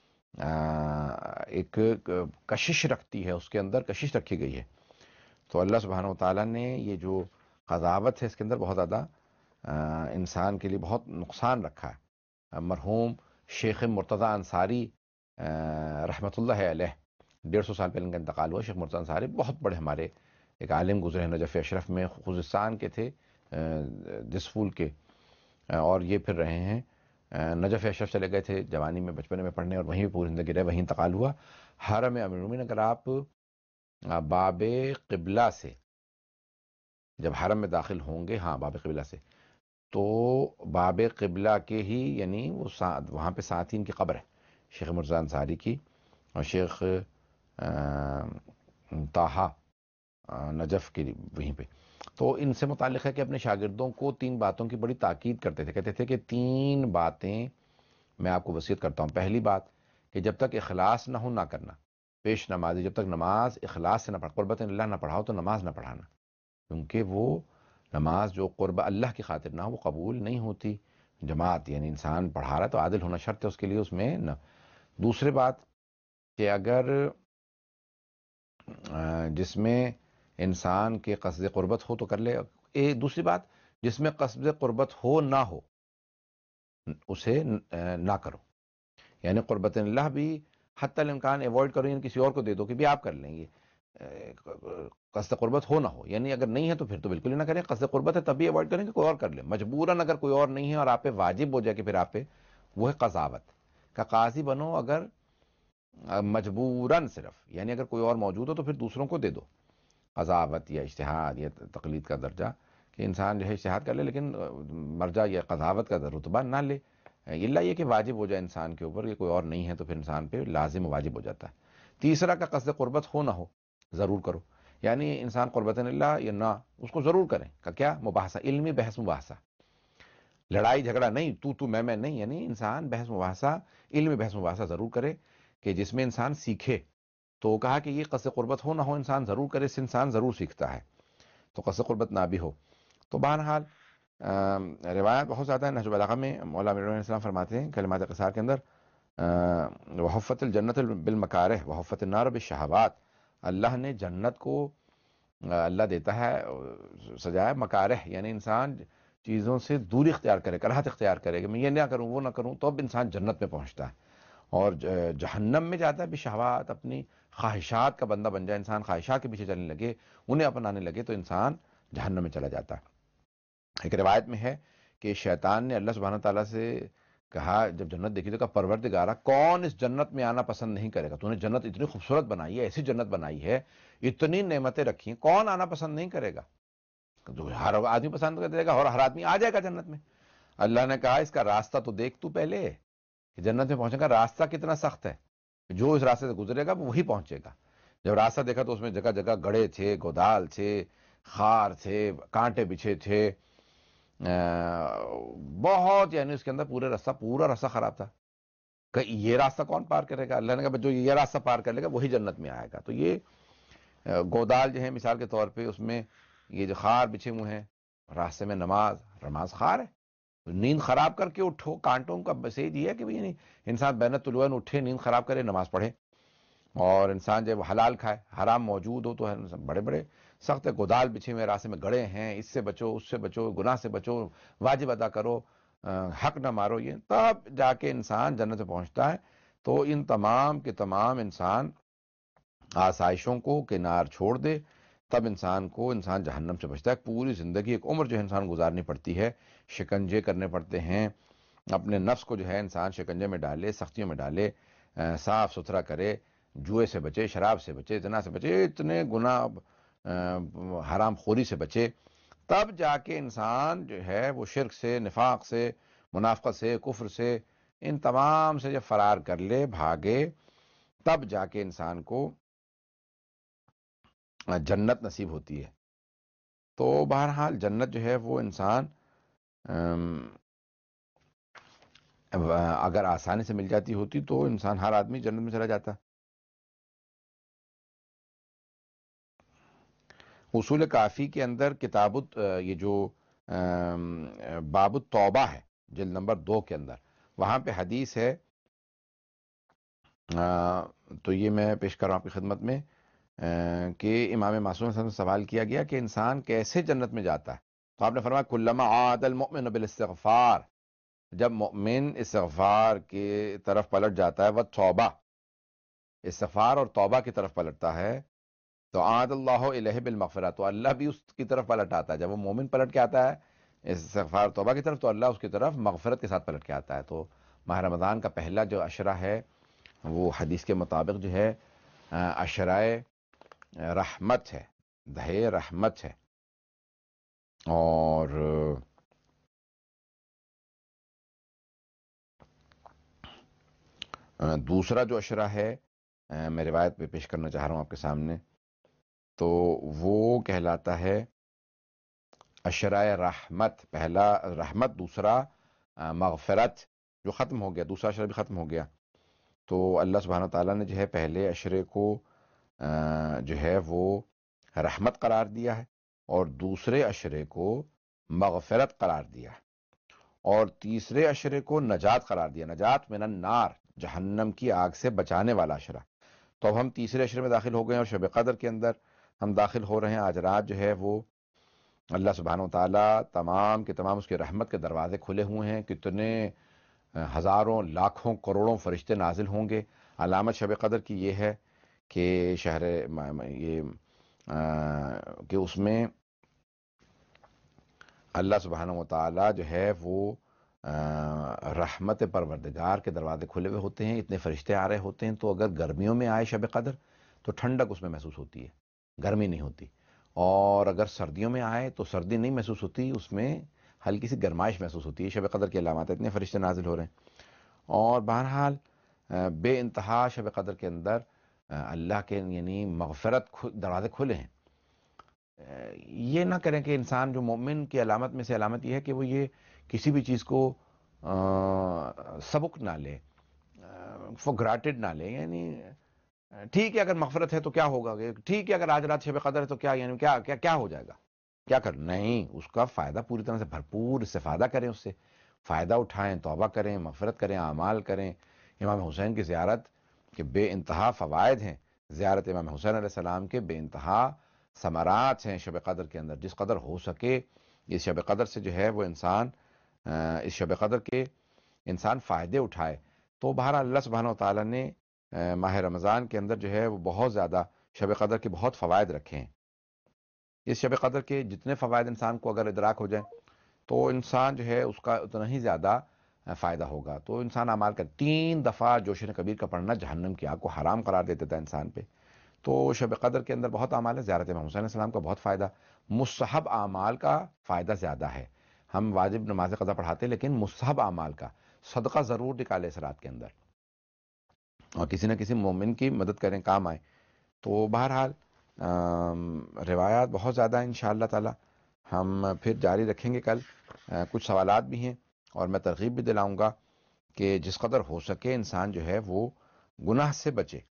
ایک کشش رکھتی ہے، اس کے اندر کشش رکھی گئی ہے۔ تو اللہ سبحانہ و تعالیٰ نے یہ جو قضاوت ہے اس کے اندر بہت زیادہ انسان کے لیے بہت نقصان رکھا ہے۔ مرحوم شیخ مرتضی انصاری رحمۃ اللہ علیہ، ڈیڑھ سو سال پہلے ان کا انتقال ہوا۔ شیخ مرتضی انصاری بہت بڑے ہمارے ایک عالم گزرے ہیں، نجف اشرف میں خوزستان کے تھے، دسفول کے، اور یہ پھر رہے ہیں نجف اشرف، چلے گئے تھے جوانی میں، بچپنے میں پڑھنے، اور وہیں پوری زندگی رہے، وہیں انتقال ہوا۔ حرم امیر المومنین، اگر آپ باب قبلہ سے جب حرم میں داخل ہوں گے، ہاں باب قبلہ سے، تو باب قبلہ کے ہی یعنی وہ وہاں پہ ساتین کی قبر ہے شیخ مرتضی انصاری کی، اور شیخ طٰہٰ نجف کی وہیں پہ۔ تو ان سے متعلق ہے کہ اپنے شاگردوں کو تین باتوں کی بڑی تاکید کرتے تھے، کہتے تھے کہ تین باتیں میں آپ کو وصیت کرتا ہوں۔ پہلی بات کہ جب تک اخلاص نہ ہو نہ کرنا، پیش نمازی جب تک نماز اخلاص سے نہ پڑھ، قربت اللہ نہ پڑھاؤ تو نماز نہ پڑھانا، کیونکہ وہ نماز جو قرب اللہ کی خاطر نہ ہو وہ قبول نہیں ہوتی۔ جماعت یعنی انسان پڑھا رہا ہے تو عادل ہونا شرط ہے اس کے لیے، اس میں نہ۔ دوسری بات کہ اگر جس میں انسان کے قصد قربت ہو تو کر لے، ایک دوسری بات جس میں قصد قربت ہو نہ ہو اسے نہ کرو، یعنی قربت اللہ بھی حتی الامکان ایوائڈ کرو، یعنی کسی اور کو دے دو کہ بھی آپ کر لیں گے، قصد قربت ہو نہ ہو، یعنی اگر نہیں ہے تو پھر تو بالکل ہی نہ کریں، قصد قربت ہے تبھی ایوائڈ کریں کہ کوئی اور کر لے، مجبوراً اگر کوئی اور نہیں ہے اور آپ پہ واجب ہو جائے کہ پھر آپ پہ، وہ ہے قضاوت کا قاضی بنو اگر مجبوراً صرف، یعنی اگر کوئی اور موجود ہو تو پھر دوسروں کو دے دو۔ قضاوت یا اجتہاد یا تقلید کا درجہ کہ انسان جو ہے اجتہاد کر لے لیکن مرجع یا قضاوت کا رتبہ نہ لے، اللہ یہ کہ واجب ہو جائے انسان کے اوپر، یہ کوئی اور نہیں ہے تو پھر انسان پہ لازم واجب ہو جاتا ہے۔ تیسرا کا قصد قربت ہو نہ ہو ضرور کرو، یعنی انسان قربت اللہ یا نہ اس کو ضرور کریں، کا کیا مباحثہ، علمی بحث مباحثہ، لڑائی جھگڑا نہیں، تو تو میں میں نہیں، یعنی انسان بحث مباحثہ، علمی بحث مباحثہ ضرور کرے کہ جس میں انسان سیکھے۔ تو کہا کہ یہ قصد قربت ہو نہ ہو انسان ضرور کرے، اس سے انسان ضرور سیکھتا ہے، تو قصد قربت نہ بھی ہو۔ تو بہرحال روایت بہت زیادہ ہے، نہج البلاغہ میں مولا امیر علیہ السلام فرماتے ہیں کلمات قصار کے اندر، وحفت الجنت بالمکارہ وحفت النار بالشہوات، اللہ نے جنت کو اللہ دیتا ہے سجایا مکارہ، یعنی انسان چیزوں سے دوری اختیار کرے، کراہت اختیار کرے کہ میں یہ نہ کروں وہ نہ کروں، تو اب انسان جنت میں پہنچتا ہے، اور جہنم میں جاتا ہے بشہوات، اپنی خواہشات کا بندہ بن جائے انسان، خواہشات کے پیچھے چلنے لگے، انہیں اپنانے لگے تو انسان جہنم میں چلا جاتا ہے۔ ایک روایت میں ہے کہ شیطان نے اللہ سبحانہ تعالیٰ سے کہا جب جنت دیکھی تو کہا پروردگارا کون اس جنت میں آنا پسند نہیں کرے گا، تو نے جنت اتنی خوبصورت بنائی ہے، ایسی جنت بنائی ہے، اتنی نعمتیں رکھی ہیں، کون آنا پسند نہیں کرے گا؟ ہر آدمی پسند کرے گا اور ہر آدمی آ جائے گا جنت میں۔ اللہ نے کہا اس کا راستہ تو دیکھ تو پہلے کہ جنت میں پہنچے گا راستہ کتنا سخت ہے، جو اس راستے سے گزرے گا وہ وہی پہنچے گا۔ جب راستہ دیکھا تو اس میں جگہ جگہ گڑھے تھے، گودال تھے، خار تھے، کانٹے بچھے تھے، بہت، یعنی اس کے اندر پورے راستہ پورا راستہ خراب تھا، کہ یہ راستہ کون پار کرے گا؟ اللہ نے کہا جو یہ راستہ پار کر لے گا وہی جنت میں آئے گا۔ تو یہ گودال جو ہے مثال کے طور پہ، اس میں یہ جو خار بچھے ہوئے ہیں، راستے میں نماز، نماز خار ہے، نیند خراب کر کے اٹھو، کانٹوں کا مسیج یہ ہے کہ نہیں انسان بین طلوعاً اٹھے، نیند خراب کرے، نماز پڑھے، اور انسان جب حلال کھائے، حرام موجود ہو تو بڑے بڑے سخت گودال بچھے ہوئے راستے میں گڑے ہیں، اس سے بچو، اس سے بچو، گناہ سے بچو، واجب ادا کرو، حق نہ مارو، یہ تب جا کے انسان جنت میں پہنچتا ہے۔ تو ان تمام کے تمام انسان آسائشوں کو کنار چھوڑ دے تب انسان کو انسان جہنم سے بچتا ہے۔ پوری زندگی ایک عمر جو انسان گزارنی پڑتی ہے، شکنجے کرنے پڑتے ہیں، اپنے نفس کو جو ہے انسان شکنجے میں ڈالے، سختیوں میں ڈالے، صاف ستھرا کرے، جوئے سے بچے، شراب سے بچے، زنا سے بچے، اتنے گناہ حرام خوری سے بچے، تب جا کے انسان جو ہے وہ شرک سے، نفاق سے، منافقت سے، کفر سے، ان تمام سے جب فرار کر لے، بھاگے، تب جا کے انسان کو جنت نصیب ہوتی ہے۔ تو بہرحال جنت جو ہے وہ انسان اگر آسانی سے مل جاتی ہوتی تو انسان، ہر آدمی جنت میں چلا جاتا۔ اصول کافی کے اندر کتاب یہ جو باب التوبہ ہے، جلد نمبر دو کے اندر، وہاں پہ حدیث ہے، تو یہ میں پیش کر رہا ہوں آپ کی خدمت میں، کہ امام معصوم سے سوال کیا گیا کہ انسان کیسے جنت میں جاتا ہے، تو آپ نے فرمایا کلما عاد المؤمن بالاستغفار، جب مؤمن استغفار کی طرف پلٹ جاتا ہے، وہ توبہ، استغفار اور توبہ کی طرف پلٹتا ہے، تو عاد اللہ الیہ بالمغفرہ، تو اللہ بھی اس کی طرف پلٹ آتا ہے۔ جب وہ مومن پلٹ کے آتا ہے استغفار توبہ کی طرف، تو اللہ اس کی طرف مغفرت کے ساتھ پلٹ کے آتا ہے۔ تو ماہ رمضان کا پہلا جو عشرہ ہے وہ حدیث کے مطابق جو ہے عشرہ رحمت ہے، دہے رحمت ہے، اور دوسرا جو عشرہ ہے میں روایت پہ پیش کرنا چاہ رہا ہوں آپ کے سامنے، تو وہ کہلاتا ہے عشرہ رحمت، پہلا رحمت، دوسرا مغفرت، جو ختم ہو گیا، دوسرا عشرہ بھی ختم ہو گیا۔ تو اللہ سبحانہ تعالیٰ نے جو ہے پہلے عشرے کو جو ہے وہ رحمت قرار دیا ہے، اور دوسرے عشرے کو مغفرت قرار دیا ہے، اور تیسرے عشرے کو نجات قرار دیا، نجات من النار، جہنم کی آگ سے بچانے والا عشرہ۔ تو اب ہم تیسرے عشرے میں داخل ہو گئے ہیں، اور شب قدر کے اندر ہم داخل ہو رہے ہیں۔ آج رات جو ہے وہ اللہ سبحانہ وتعالیٰ تمام کے تمام اس کے رحمت کے دروازے کھلے ہوئے ہیں، کتنے ہزاروں، لاکھوں، کروڑوں فرشتے نازل ہوں گے۔ علامت شب قدر کی یہ ہے کہ شہر یہ کہ اس میں اللہ سبحانہ وتعالیٰ جو ہے وہ رحمت پروردگار کے دروازے کھلے ہوئے ہوتے ہیں، اتنے فرشتے آ رہے ہوتے ہیں، تو اگر گرمیوں میں آئے شب قدر تو ٹھنڈک اس میں محسوس ہوتی ہے، گرمی نہیں ہوتی، اور اگر سردیوں میں آئے تو سردی نہیں محسوس ہوتی، اس میں ہلکی سی گرمائش محسوس ہوتی ہے۔ شب قدر کی علامات، اتنے فرشتے نازل ہو رہے ہیں، اور بہرحال بے انتہا شب قدر کے اندر اللہ کے یعنی مغفرت دروازے کھلے ہیں۔ یہ نہ کریں کہ انسان، جو مومن کی علامت میں سے علامت یہ ہے کہ وہ یہ کسی بھی چیز کو سبک نہ لے، فور گرانٹیڈ نہ لے، یعنی ٹھیک ہے اگر مغفرت ہے تو کیا ہوگا، ٹھیک ہے اگر آج رات شب قدر ہے تو کیا، یعنی کیا کیا کیا ہو جائے گا، کیا کر، نہیں، اس کا فائدہ پوری طرح سے بھرپور استفادہ کریں، اس سے فائدہ اٹھائیں، توبہ کریں، مغفرت کریں، اعمال کریں۔ امام حسین کی زیارت کے بے انتہا فوائد ہیں، زیارت امام حسین علیہ السلام کے بے انتہا ثمرات ہیں شب قدر کے اندر، جس قدر ہو سکے اس شب قدر سے جو ہے وہ انسان اس شب قدر کے انسان فائدے اٹھائے۔ تو بہرحال اللہ سبحانہ وتعالیٰ نے ماہ رمضان کے اندر جو ہے وہ بہت زیادہ شب قدر کے بہت فوائد رکھے ہیں۔ اس شب قدر کے جتنے فوائد انسان کو اگر ادراک ہو جائیں تو انسان جو ہے اس کا اتنا ہی زیادہ فائدہ ہوگا۔ تو انسان اعمال کا تین دفعہ جوشن کبیر کا پڑھنا جہنم کی آگ کو حرام قرار دیتا تھا انسان پہ۔ تو شب قدر کے اندر بہت اعمال ہے، زیارت امام حسین علیہ السلام کا بہت فائدہ، مستحب اعمال کا فائدہ زیادہ ہے۔ ہم واجب نماز قضا پڑھاتے ہیں، لیکن مستحب اعمال کا صدقہ ضرور نکالے اس رات کے اندر، اور کسی نہ کسی مومن کی مدد کریں، کام آئے۔ تو بہرحال روایات بہت زیادہ ہیں، انشاءاللہ تعالی ہم پھر جاری رکھیں گے کل۔ کچھ سوالات بھی ہیں، اور میں ترغیب بھی دلاؤں گا کہ جس قدر ہو سکے انسان جو ہے وہ گناہ سے بچے۔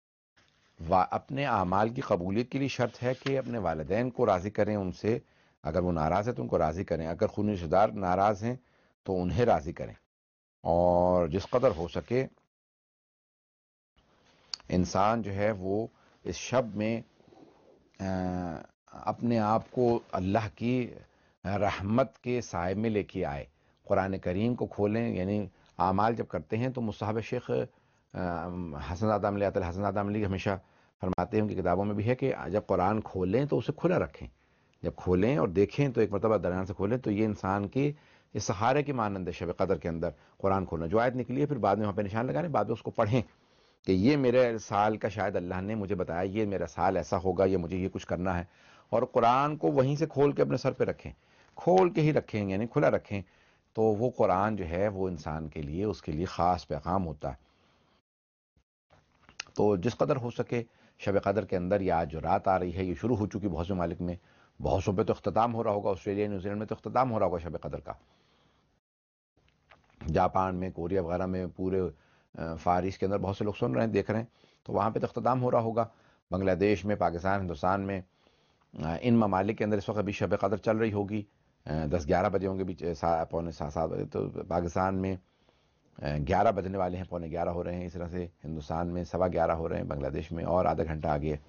اپنے اعمال کی قبولیت کے لیے شرط ہے کہ اپنے والدین کو راضی کریں، ان سے اگر وہ ناراض ہیں تو ان کو راضی کریں، اگر خونی رشتہ دار ناراض ہیں تو انہیں راضی کریں، اور جس قدر ہو سکے انسان جو ہے وہ اس شب میں اپنے آپ کو اللہ کی رحمت کے سائے میں لے کے آئے، قرآن کریم کو کھولیں۔ یعنی اعمال جب کرتے ہیں تو مصحف شیخ حسن آدم علیہ حسن آدم علی ہمیشہ فرماتے ہیں، ان کی کتابوں میں بھی ہے کہ جب قرآن کھولیں تو اسے کھلا رکھیں، جب کھولیں اور دیکھیں تو ایک مرتبہ درمیان سے کھولیں، تو یہ انسان کی اس سہارے کی مانند ہے شب قدر کے اندر قرآن کھولنا. جو آیت نکلی ہے پھر بعد میں وہاں پہ نشان لگانے, بعد میں اس کو پڑھیں کہ یہ میرے سال کا شاید اللہ نے مجھے بتایا یہ میرا سال ایسا ہوگا, یہ مجھے یہ کچھ کرنا ہے, اور قرآن کو وہیں سے کھول کے اپنے سر پہ رکھیں, کھول کے ہی رکھیں یعنی کھلا رکھیں. تو وہ قرآن جو ہے وہ انسان کے لیے اس کے لیے خاص پیغام ہوتا ہے. تو جس قدر ہو سکے شب قدر کے اندر, یہ آج جو رات آ رہی ہے یہ شروع ہو چکی بہت سے ممالک میں, بہت سو پہ تو اختتام ہو رہا ہوگا, آسٹریلیا نیوزی لینڈ میں تو اختتام ہو رہا ہوگا شب قدر کا, جاپان میں, کوریا وغیرہ میں, پورے فارس کے اندر بہت سے لوگ سن رہے ہیں, دیکھ رہے ہیں, تو وہاں پہ تو اختتام ہو رہا ہوگا. بنگلہ دیش میں, پاکستان, ہندوستان میں, ان ممالک کے اندر اس وقت ابھی شب قدر چل رہی ہوگی, دس گیارہ بجے ہوں گے, بیچ پونے سات سات بجے. تو پاکستان میں گیارہ بجنے والے ہیں, پونے گیارہ ہو رہے ہیں, اس طرح سے ہندوستان میں سوا گیارہ ہو رہے ہیں, بنگلہ دیش میں اور آدھا گھنٹہ آگے ہے.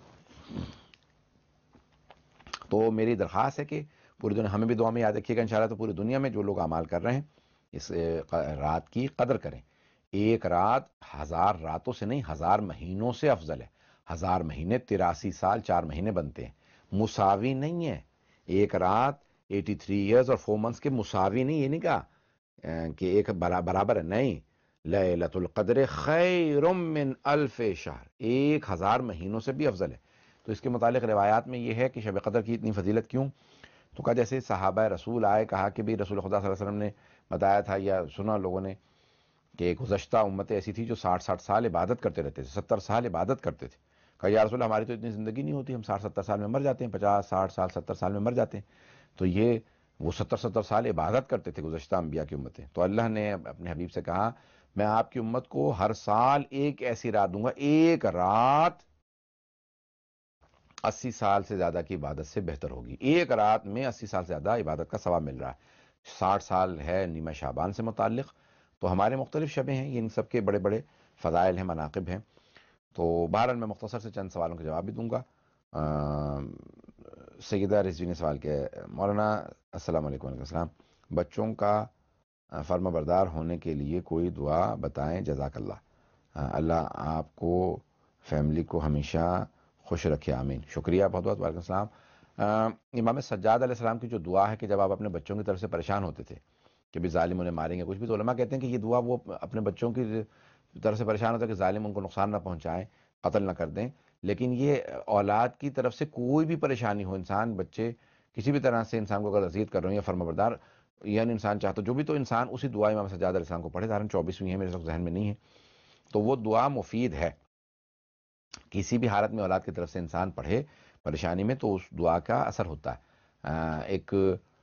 تو میری درخواست ہے کہ پوری دنیا ہمیں بھی دعا میں یاد رکھیے گا انشاءاللہ. تو پوری دنیا میں جو لوگ اعمال کر رہے ہیں اس رات کی قدر کریں. ایک رات ہزار راتوں سے نہیں, ہزار مہینوں سے افضل ہے. ہزار مہینے تراسی سال چار مہینے بنتے ہیں, مساوی نہیں ہے. ایک رات ایٹی تھری ایئرز اور فور منتھس کے مساوی نہیں, یہ نہیں کہا کہ ایک برابر ہے, نہیں. لیلۃ القدر خیر من الف شہر, ایک ہزار مہینوں سے بھی افضل ہے. تو اس کے متعلق روایات میں یہ ہے کہ شب قدر کی اتنی فضیلت کیوں, تو کہا جیسے صحابہ رسول آئے, کہا کہ بھی رسول خدا صلی اللہ علیہ وسلم نے بتایا تھا یا سنا لوگوں نے کہ گزشتہ امت ایسی تھی جو ساٹھ ساٹھ سال عبادت کرتے رہتے تھے, ستر سال عبادت کرتے تھے. کہا یا رسول ہماری تو اتنی زندگی نہیں ہوتی, ہم ساٹھ ستر سال میں مر جاتے ہیں, پچاس ساٹھ سال ستر سال میں مر جاتے ہیں. تو یہ وہ ستر ستر سال عبادت کرتے تھے گزشتہ انبیاء کی امتیں. تو اللہ نے اپنے حبیب سے کہا میں آپ کی امت کو ہر سال ایک ایسی رات دوں گا, ایک رات اسی سال سے زیادہ کی عبادت سے بہتر ہوگی. ایک رات میں اسی سال سے زیادہ عبادت کا ثواب مل رہا ہے. ساٹھ سال ہے نیمہ شعبان سے متعلق, تو ہمارے مختلف شبیں ہیں, ان سب کے بڑے بڑے فضائل ہیں, مناقب ہیں. تو بہرحال میں مختصر سے چند سوالوں کے جواب بھی دوں گا. سیدہ رضوی نے سوال کیا, مولانا السلام علیکم. وعلیکم السلام. بچوں کا فرما بردار ہونے کے لیے کوئی دعا بتائیں, جزاک اللہ. اللہ آپ کو فیملی کو ہمیشہ خوش رکھے, آمین. شکریہ بہت بہت. وعلیکم السلام. امام سجاد علیہ السلام کی جو دعا ہے کہ جب آپ اپنے بچوں کی طرف سے پریشان ہوتے تھے کہ بھی ظالم انہیں ماریں گے کچھ بھی, تو علماء کہتے ہیں کہ یہ دعا وہ اپنے بچوں کی طرف سے پریشان ہوتا ہے کہ ظالم ان کو نقصان نہ پہنچائیں, قتل نہ کر دیں. لیکن یہ اولاد کی طرف سے کوئی بھی پریشانی ہو, انسان بچے کسی بھی طرح سے انسان کو اگر اذیت کر رہے ہیں یا فرما بردار یعنی انسان چاہتا جو بھی, تو انسان اسی دعا امام سجاد علیہ السلام کو پڑھے. دھارن چوبیسویں ہے, میرے ذہن میں نہیں ہے, تو وہ دعا مفید ہے. کسی بھی حالت میں اولاد کی طرف سے انسان پڑھے پریشانی میں تو اس دعا کا اثر ہوتا ہے. ایک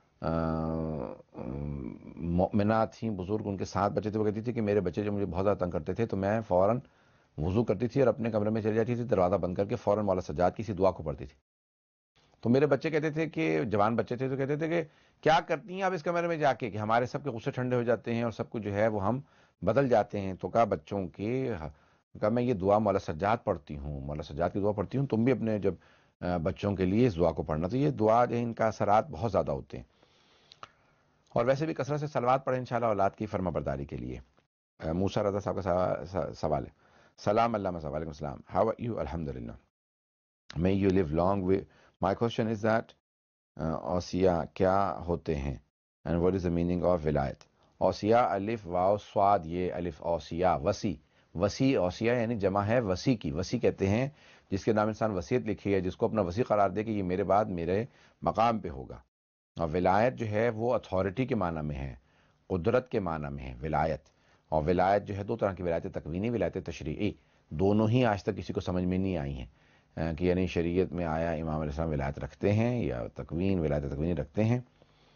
مؤمنہ تھیں بزرگ, ان کے ساتھ بچے تھے, وہ کہتی تھی کہ میرے بچے جو مجھے بہت زیادہ تنگ کرتے تھے تو میں فوراً وضو کرتی تھی اور اپنے کمرے میں چلی جاتی تھی, دروازہ بند کر کے فوراً مولا سجاد کی اسی دعا کو پڑھتی تھی. تو میرے بچے کہتے تھے کہ جوان بچے تھے تو کہتے تھے کہ کیا کرتی ہیں آپ اس کمرے میں جا کے, کہ ہمارے سب کے غصے ٹھنڈے ہو جاتے ہیں اور سب کچھ جو ہے وہ ہم بدل جاتے ہیں. تو کہا بچوں کے کہا میں یہ دعا مولا سجاد پڑھتی ہوں, مولا سجاد کی دعا پڑھتی ہوں, تم بھی اپنے جب بچوں کے لیے اس دعا کو پڑھنا. تو یہ دعا جو ہے ان کا اثرات بہت زیادہ ہوتے ہیں. اور ویسے بھی کثرت سے صلوات پڑھیں انشاءاللہ اولاد کی فرما برداری کے لیے. موسیٰ رضا صاحب کا سوال ہے. سلام علامہ صاحب. وعلیکم السلام. How are you? الحمدللہ. may you live long with. my question is that اوسیا کیا ہوتے ہیں and what is the meaning of ولایت. اوسیا الف واو صاد یہ الف, اوسیا وسیع, وسیع اوسیا یعنی جمع ہے وسیع کی. وسیع کہتے ہیں جس کے نام انسان وصیت لکھی ہے, جس کو اپنا وسیع قرار دے کہ یہ میرے بعد میرے مقام پہ ہوگا. اور ولایت جو ہے وہ اتھارٹی کے معنی میں ہے, قدرت کے معنی میں ہے ولایت. اور ولایت جو ہے دو طرح کی ولایت, تکوینی ولایت تشریعی. دونوں ہی آج تک کسی کو سمجھ میں نہیں آئی ہیں کہ یعنی شریعت میں آیا امام علیہ السلام ولایت رکھتے ہیں یا تکوین ولایت تکوینی رکھتے ہیں.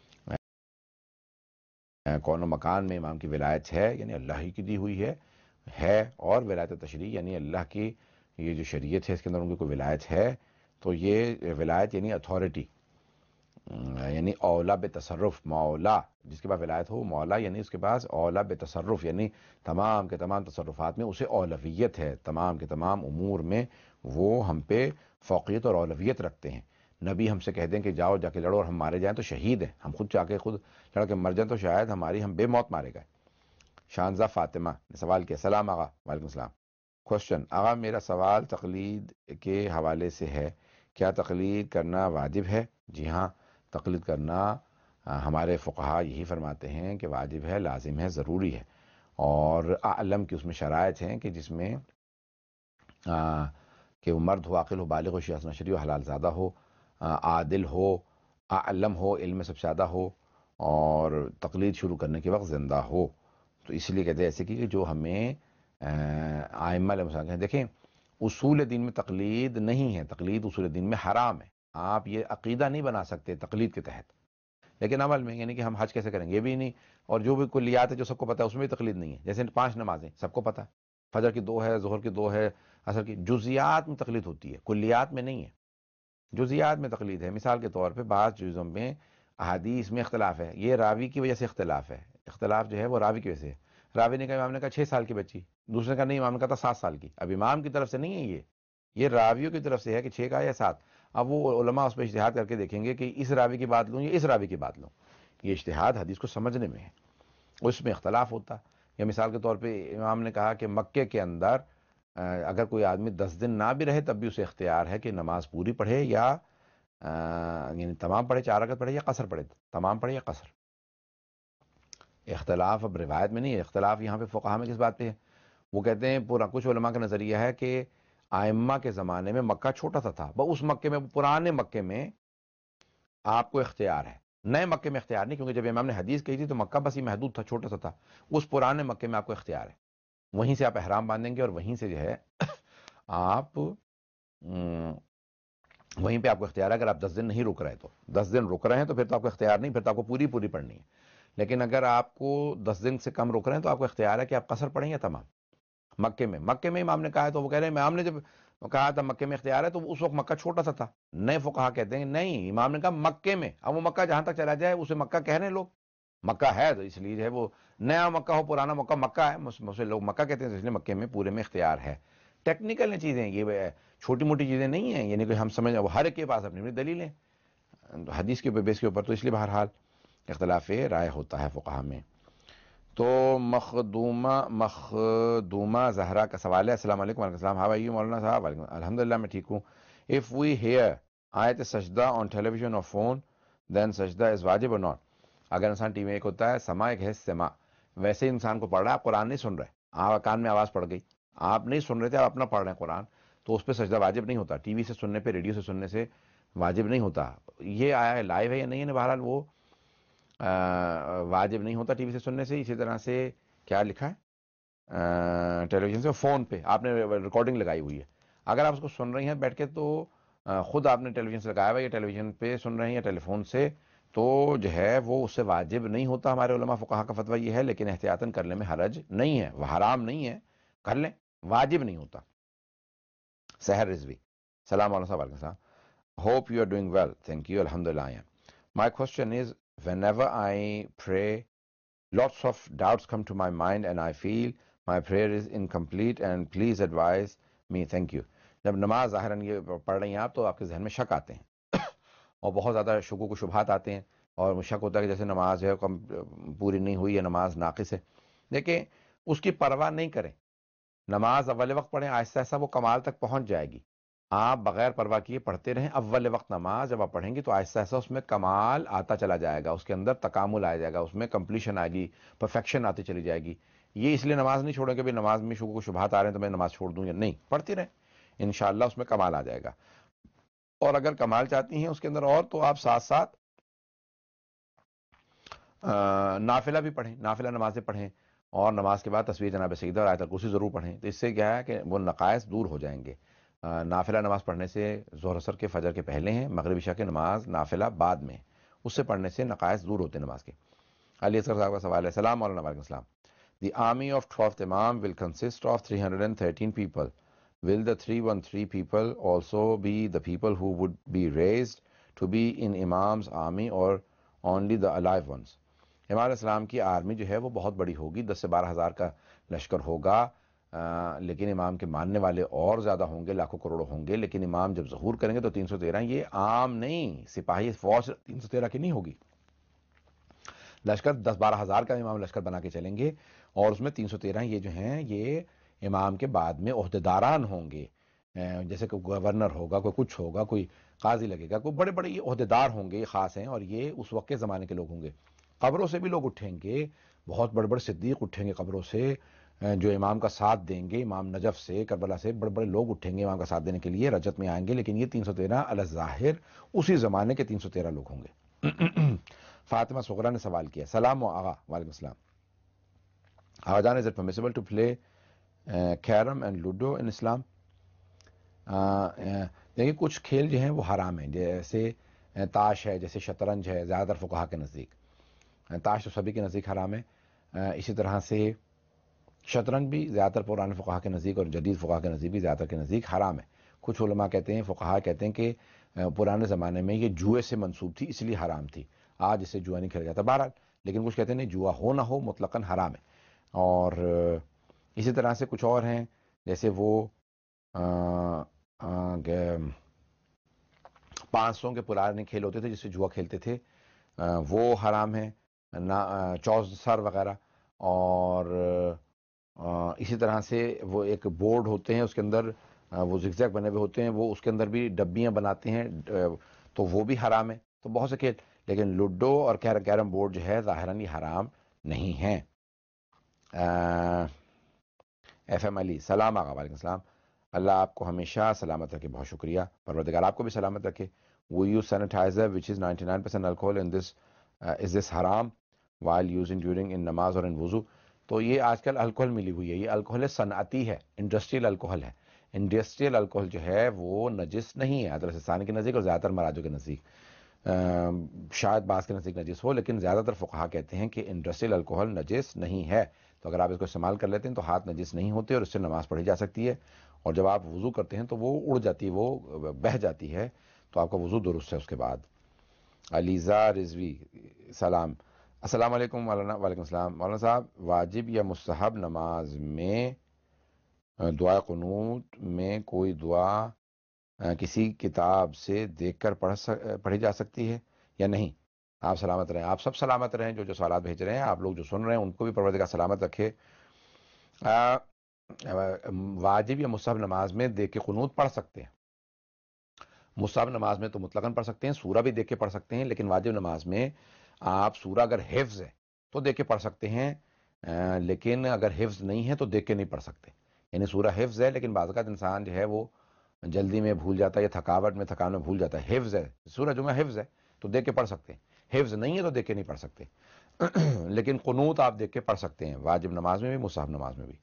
کون و مکان میں امام کی ولایت ہے یعنی اللہ ہی کی دی ہوئی ہے ہے اور ولایت تشریع یعنی اللہ کی یہ جو شریعت ہے اس کے اندر ان کی کوئی ولایت ہے. تو یہ ولایت یعنی اتھارٹی یعنی اولا بے تصرف. مولا جس کے پاس ولایت ہو مولا یعنی اس کے پاس اولا بے تصرف یعنی تمام کے تمام تصرفات میں اسے اولویت ہے, تمام کے تمام امور میں وہ ہم پہ فوقیت اور اولویت رکھتے ہیں. نبی ہم سے کہہ دیں کہ جاؤ جا کے لڑو اور ہم مارے جائیں تو شہید ہیں, ہم خود جا کے خود لڑ کے مر جائیں تو شاید ہماری ہم بے موت مارے گئے. شانزہ فاطمہ نے سوال کیا. سلام آغا. وعلیکم السلام. کوشچن آغا میرا سوال تقلید کے حوالے سے ہے, کیا تقلید کرنا واجب ہے؟ جی ہاں, تقلید کرنا ہمارے فقہا یہی فرماتے ہیں کہ واجب ہے، لازم ہے، ضروری ہے، اور اعلم کی اس میں شرائط ہیں کہ جس میں آ, کہ وہ مرد ہو، عاقل ہو، بالغ ہو، شیعہ نشری ہو، حلال زادہ ہو، آ, عادل ہو، اعلم ہو، علم سب زیادہ ہو، اور تقلید شروع کرنے کے وقت زندہ ہو. تو اس لیے کہتے ہیں ایسے کہ جو ہمیں آئمہ علیہ السلام ہیں. دیکھیں اصول دین میں تقلید نہیں ہے، تقلید اصول دین میں حرام ہے. آپ یہ عقیدہ نہیں بنا سکتے تقلید کے تحت، لیکن عمل میں یعنی کہ ہم حج کیسے کریں گے یہ بھی نہیں، اور جو بھی کلیات ہے جو سب کو پتہ ہے اس میں بھی تقلید نہیں ہے. جیسے پانچ نمازیں سب کو پتہ ہے، فجر کی دو ہے، ظہر کی دو ہے، عصر کی، جزیات میں تقلید ہوتی ہے، کلیات میں نہیں ہے. جزیات میں تقلید ہے. مثال کے طور پہ بعض چیزوں میں احادیث میں اختلاف ہے، یہ راوی کی وجہ سے اختلاف ہے. اختلاف جو ہے وہ راوی کی وجہ سے ہے. راوی نے کہا امام نے کہا چھ سال کی بچی، دوسرے کا نہیں، امام نے کہا تھا سات سال کی. اب امام کی طرف سے نہیں ہے یہ یہ راویوں کی طرف سے ہے کہ چھ کا یا سات. اب وہ علماء اس پہ اجتہاد کر کے دیکھیں گے کہ اس راوی کی بات لوں یا اس راوی کی بات لوں. یہ اجتہاد حدیث کو سمجھنے میں ہے، اس میں اختلاف ہوتا. یا مثال کے طور پہ امام نے کہا کہ مکے کے اندر اگر کوئی آدمی دس دن نہ بھی رہے تب بھی اسے اختیار ہے کہ نماز پوری پڑھے یا یعنی تمام پڑھے، چار رکعت پڑھے یا قصر پڑھے، تمام پڑھے یا قصر. اختلاف اب روایت میں نہیں ہے، اختلاف یہاں پہ فقہا میں کس بات پہ ہے. وہ کہتے ہیں پورا کچھ علماء کا نظریہ ہے کہ آئمہ کے زمانے میں مکہ چھوٹا سا تھا، اس مکے میں، پرانے مکے میں آپ کو اختیار ہے، نئے مکے میں اختیار نہیں، کیونکہ جب امام نے حدیث کہی تھی تو مکہ بس ہی محدود تھا، چھوٹا سا تھا. اس پرانے مکے میں آپ کو اختیار ہے، وہیں سے آپ احرام باندھیں گے اور وہیں سے جو ہے آپ وہیں پہ آپ کو اختیار ہے. اگر آپ دس دن نہیں رک رہے تو دس دن رک رہے ہیں تو پھر تو آپ کو اختیار نہیں، پھر تو آپ کو پوری پوری پڑھنی ہے. لیکن اگر آپ کو دس دن سے کم رک رہے ہیں تو آپ کو اختیار ہے کہ آپ قصر پڑھیں یا تمام. مکے میں مکے میں امام نے کہا ہے تو وہ کہہ رہے ہیں امام نے جب کہا تھا مکے میں اختیار ہے تو اس وقت مکہ چھوٹا سا تھا. نئے فقہا کہتے ہیں نہیں، امام نے کہا مکے میں. اب وہ مکہ جہاں تک چلا جائے اسے مکہ کہہ رہے ہیں لوگ، مکہ ہے تو اس لیے جو ہے وہ نیا مکہ ہو پرانا مکہ مکہ ہے، مسے لوگ مکہ کہتے ہیں، اس لیے مکے میں پورے میں اختیار ہے. ٹیکنیکل چیزیں یہ چھوٹی موٹی چیزیں نہیں ہیں، یعنی کہ ہم سمجھ ہر ایک کے پاس اپنی اپنی دلیلیں حدیث کے بیس کے اوپر. تو اس لیے بہرحال اختلاف رائے ہوتا ہے فقہا میں. تو مخدومہ مخدومہ زہرا کا سوال ہے. السلام علیکم. وعلیکم السلام. ہاؤ آر یو مولانا صاحب؟ الحمدللہ میں ٹھیک ہوں. اف وی ہیئر آیت سجدہ آن ٹیلی ویژن اور فون دین سجدہ از واجب اور ناٹ. اگر انسان ٹی وی میں ایک ہوتا ہے سما، ایک ہے سما، ویسے ہی انسان کو پڑھ رہا ہے، آپ قرآن نہیں سن رہے، آپ کان میں آواز پڑ گئی، آپ نہیں سن رہے تھے، آپ اپنا پڑھ رہے ہیں قرآن، تو اس پہ سجدہ واجب نہیں ہوتا. ٹی وی سے سننے پہ، ریڈیو سے سننے سے واجب نہیں ہوتا. یہ آیا ہے لائیو ہے یا نہیں ہے، بہرحال وہ واجب نہیں ہوتا ٹی وی سے سننے سے. اسی طرح سے کیا لکھا ہے ٹیلی ویژن سے، فون پہ آپ نے ریکارڈنگ لگائی ہوئی ہے، اگر آپ اس کو سن رہی ہیں بیٹھ کے تو خود آپ نے ٹیلی ویژن سے لگایا ہوا یا ٹیلی ویژن پہ سن رہے ہیں یا ٹیلی فون سے، تو جو ہے وہ اس سے واجب نہیں ہوتا. ہمارے علماء فقہا کا فتویٰ یہ ہے، لیکن احتیاطاً کرنے میں حرج نہیں ہے، وہ حرام نہیں ہے، کر لیں، واجب نہیں ہوتا. سحر رضوی. السلام علیکم. وعلیکم السلام. Hope you are doing well. Thank you. Alhamdulillah I am. My question is, whenever I pray, lots of doubts come to my mind and I feel my prayer is incomplete and please advise me. Thank you. جب نماز ظاہراً یہ پڑھ رہی ہیں آپ تو آپ کے ذہن میں شک آتے ہیں اور بہت زیادہ شکوک و شبہات آتے ہیں، اور شک ہوتا ہے کہ جیسے نماز ہے پوری نہیں ہوئی یا نماز ناقص ہے. دیکھیں اس کی پرواہ نہیں کریں، نماز اول وقت پڑھیں، آہستہ آہستہ وہ کمال تک پہنچ جائے گی. آپ بغیر پرواہ کیے پڑھتے رہیں. اول وقت نماز جب آپ پڑھیں گی تو آہستہ آہستہ اس میں کمال آتا چلا جائے گا، اس کے اندر تکامل آ جائے گا، اس میں کمپلیشن آئے گی، پرفیکشن آتی چلی جائے گی. یہ اس لیے نماز نہیں چھوڑیں کہ بھائی نماز میں شکوک و شبہات آ رہے ہیں تو میں نماز چھوڑ دوں، یا نہیں، پڑھتی رہیں، انشاءاللہ اس میں کمال آ جائے گا. اور اگر کمال چاہتی ہیں اس کے اندر اور، تو آپ ساتھ ساتھ نافلہ بھی پڑھیں، نافلہ نمازیں پڑھیں، اور نماز کے بعد تسبیح جناب سجدہ اور آیت الکرسی ضرور پڑھیں. تو اس سے کیا ہے کہ وہ نقائص دور ہو جائیں گے. نافلہ نماز پڑھنے سے ظہر اثر کے فجر کے پہلے ہیں، مغرب عشاء کے نماز نافلہ بعد میں، اس سے پڑھنے سے نقائص دور ہوتے ہیں نماز کے. علی اصغر صاحب کا سوال ہے. السلام علیکم. وعلیکم السلام. دی آرمی آف twelfth امام will consist of three hundred thirteen people. Will the three hundred thirteen people also be the people who would be raised to be in Imam's army or only the alive ones? امام علیہ السلام کی army جو ہے وہ بہت بڑی ہوگی، دس سے بارہ ہزار کا لشکر ہوگا، آ, لیکن امام کے ماننے والے اور زیادہ ہوں گے، لاکھوں کروڑوں ہوں گے. لیکن امام جب ظہور کریں گے تو تین سو تیرہ، یہ عام نہیں، سپاہی فوج تین سو تیرہ کی نہیں ہوگی. لشکر دس بارہ ہزار کا امام لشکر بنا کے چلیں گے، اور اس میں تین سو تیرہ یہ جو ہیں یہ امام کے بعد میں عہدیداران ہوں گے. جیسے کوئی گورنر ہوگا, کوئی کچھ ہوگا, کوئی قاضی لگے گا, کوئی بڑے بڑے یہ عہدیدار ہوں گے, خاص ہیں, اور یہ اس وقت کے زمانے کے لوگ ہوں گے. قبروں سے بھی لوگ اٹھیں گے, بہت بڑے بڑے صدیق اٹھیں گے قبروں سے, جو امام کا ساتھ دیں گے, امام نجف سے, کربلا سے بڑے بڑے لوگ اٹھیں گے امام کا ساتھ دینے کے لیے, رجت میں آئیں گے. لیکن یہ تین سو تیرہ الظاہر اسی زمانے کے تین سو تیرہ لوگ ہوں گے. فاطمہ صغرا نے سوال کیا. سلام و آغا. وعلیکم السلام. آغا جان, is it permissible to play carrom and ludo in اسلام؟ دیکھیے کچھ کھیل جو ہیں وہ حرام ہیں, جیسے تاش ہے, جیسے شطرنج ہے, زیادہ تر فقہا کے نزدیک. تاش تو سبھی کے نزدیک حرام ہے. اسی طرح سے شطرنج بھی زیادہ تر پرانے فقہا کے نزدیک اور جدید فقہا کے نزدیک بھی زیادہ تر کے نزدیک حرام ہے. کچھ علماء کہتے ہیں, فقہا کہتے ہیں کہ پرانے زمانے میں یہ جوئے سے منسوب تھی اس لیے حرام تھی, آج اسے جوا نہیں کھیلا جاتا. بہرحال لیکن کچھ کہتے ہیں نہیں, جوا ہو نہ ہو مطلقاً حرام ہے. اور اسی طرح سے کچھ اور ہیں, جیسے وہ پانچ سو کے پرانے کھیل ہوتے تھے جسے جوا کھیلتے تھے, وہ حرام ہے, چوز سر وغیرہ. اور اسی طرح سے وہ ایک بورڈ ہوتے ہیں, اس کے اندر وہ زگزیگ بنے ہوئے ہوتے ہیں, وہ اس کے اندر بھی ڈبیاں بناتے ہیں, تو وہ بھی حرام ہے. تو بہت سے کھیل, لیکن لوڈو اور کیرم بورڈ جو ہے ظاہراً یہ حرام نہیں ہیں. ایف ایم علی. سلام آقا. وعلیکم السلام. اللہ آپ کو ہمیشہ سلامت رکھے. بہت شکریہ. پروردگار آپ کو بھی سلامت رکھے. We use sanitizer which is ninety-nine percent alcohol in this uh, is this haram while using during in namaz or in wuzu؟ تو یہ آج کل الکوہل ملی ہوئی ہے, یہ الکوہل صنعتی ہے, انڈسٹریل الکوہل ہے. انڈسٹریل الکوہل جو ہے وہ نجس نہیں ہے حضرت ثانی کے نزدیک اور زیادہ تر مراجو کے نزدیک. شاید بعض کے نزدیک نجس ہو, لیکن زیادہ تر فقہا کہتے ہیں کہ انڈسٹریل الکوہل نجس نہیں ہے. تو اگر آپ اس کو استعمال کر لیتے ہیں تو ہاتھ نجس نہیں ہوتے اور اس سے نماز پڑھی جا سکتی ہے. اور جب آپ وضو کرتے ہیں تو وہ اڑ جاتی ہے, وہ بہہ جاتی ہے, تو آپ کا وضو درست ہے اس کے بعد. علیزہ رضوی. سلام. السلام علیکم مولانا. وعلیکم السلام. مولانا صاحب, واجب یا مستحب نماز میں دعا قنوت میں کوئی دعا کسی کتاب سے دیکھ کر پڑھ پڑھی جا سکتی ہے یا نہیں؟ آپ سلامت رہیں. آپ سب سلامت رہیں, جو جو سوالات بھیج رہے ہیں, آپ لوگ جو سن رہے ہیں ان کو بھی پروردگار سلامت رکھے. واجب یا مستحب نماز میں دیکھ کے قنوت پڑھ سکتے ہیں. مستحب نماز میں تو مطلقاً پڑھ سکتے ہیں, سورہ بھی دیکھ کے پڑھ سکتے ہیں, لیکن واجب نماز میں آپ سورہ اگر حفظ ہے تو دیکھ کے پڑھ سکتے ہیں, لیکن اگر حفظ نہیں ہے تو دیکھ کے نہیں پڑھ سکتے. یعنی سورہ حفظ ہے لیکن بعض اوقات انسان جو ہے وہ جلدی میں بھول جاتا ہے یا تھکاوٹ میں تھکان میں بھول جاتا ہے. حفظ ہے سورہ جمعہ, حفظ ہے تو دیکھ کے پڑھ سکتے ہیں. حفظ نہیں ہے تو دیکھ کے نہیں پڑھ سکتے. لیکن قنوت آپ دیکھ کے پڑھ سکتے ہیں, واجب نماز میں بھی مستحب نماز میں بھی.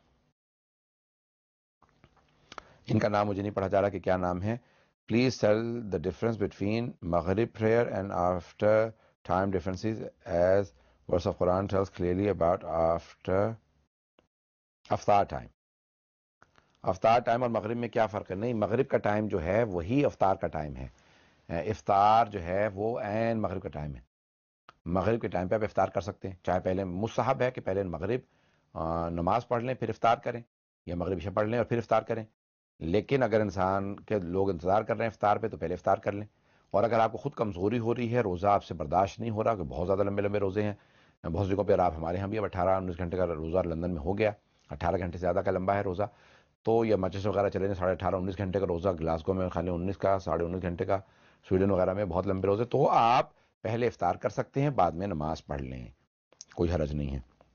ان کا نام مجھے نہیں پڑھا جا رہا کہ کیا نام ہے. Please tell the difference between Maghrib prayer and after time differences as verse of Quran tells clearly about after افطار ٹائم. افطار ٹائم اور مغرب میں کیا فرق ہے؟ نہیں, مغرب کا ٹائم جو ہے وہی افطار کا ٹائم ہے. افطار جو ہے وہ عین مغرب کا ٹائم ہے. مغرب کے ٹائم پہ آپ افطار کر سکتے ہیں, چاہے پہلے مستحب ہے کہ پہلے مغرب نماز پڑھ لیں پھر افطار کریں, یا مغرب عشاء پڑھ لیں اور پھر افطار کریں. لیکن اگر انسان کے لوگ انتظار کر رہے ہیں افطار پہ تو پہلے افطار کر لیں. اور اگر آپ کو خود کمزوری ہو رہی ہے, روزہ آپ سے برداشت نہیں ہو رہا, کہ بہت زیادہ لمبے لمبے روزے ہیں, بہت جگہوں پہ آپ, ہمارے یہاں بھی اب اٹھارہ انیس گھنٹے کا روزہ لندن میں ہو گیا, اٹھارہ گھنٹے سے زیادہ کا لمبا ہے روزہ. تو یا مچس وغیرہ چلے جائیں, ساڑھے اٹھارہ انیس گھنٹے کا روزہ, گلاسگو میں خالی انیس کا, ساڑھے انیس گھنٹے کا, سویڈن وغیرہ میں بہت لمبے روزے, تو آپ پہلے افطار کر سکتے ہیں, بعد میں نماز پڑھ لیں, کوئی حرج نہیں ہے.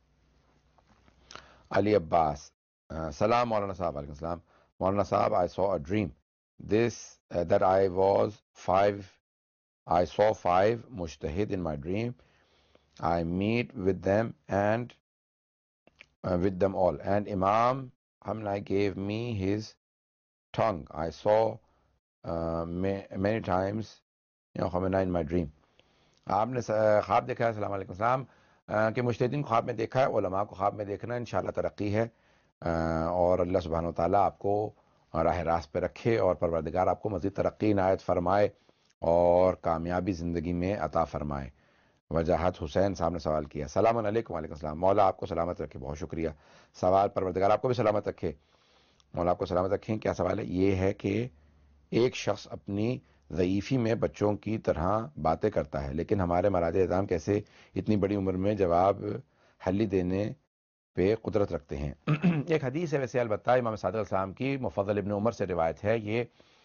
علی عباس. سلام مولانا صاحب. وعلیکم السلام. مولانا صاحب, I saw a dream this uh, that I was five I saw five mujtahid in my dream. I meet with them and uh, with them all, and Imam Hamna gave me his tongue. I saw uh, many times you know Khamenei in my dream. آپ نے خواب دیکھا ہے. السلام علیکم السلام. کہ مجتہدین کو خواب میں دیکھا ہے, علماء کو خواب میں دیکھنا انشاءاللہ ترقی ہے, اور اللہ سبحانہ وتعالیٰ آپ کو راہ راست پہ رکھے, اور پروردگار آپ کو مزید ترقی عنایت فرمائے اور کامیابی زندگی میں عطا فرمائے. وجاہت حسین صاحب نے سوال کیا. السلام علیکم. وعلیکم السلام. مولا آپ کو سلامت رکھے. بہت شکریہ. سوال پروردگار آپ کو بھی سلامت رکھے, مولا آپ کو سلامت رکھیں. کیا سوال ہے؟ یہ ہے کہ ایک شخص اپنی ضعیفی میں بچوں کی طرح باتیں کرتا ہے, لیکن ہمارے مراجع اعظام کیسے اتنی بڑی عمر میں جواب حلی دینے پہ قدرت رکھتے ہیں۔ ایک حدیث ہے ویسے البتہ امام صادق علیہ السلام کی، مفضل ابن عمر سے روایت ہے یہ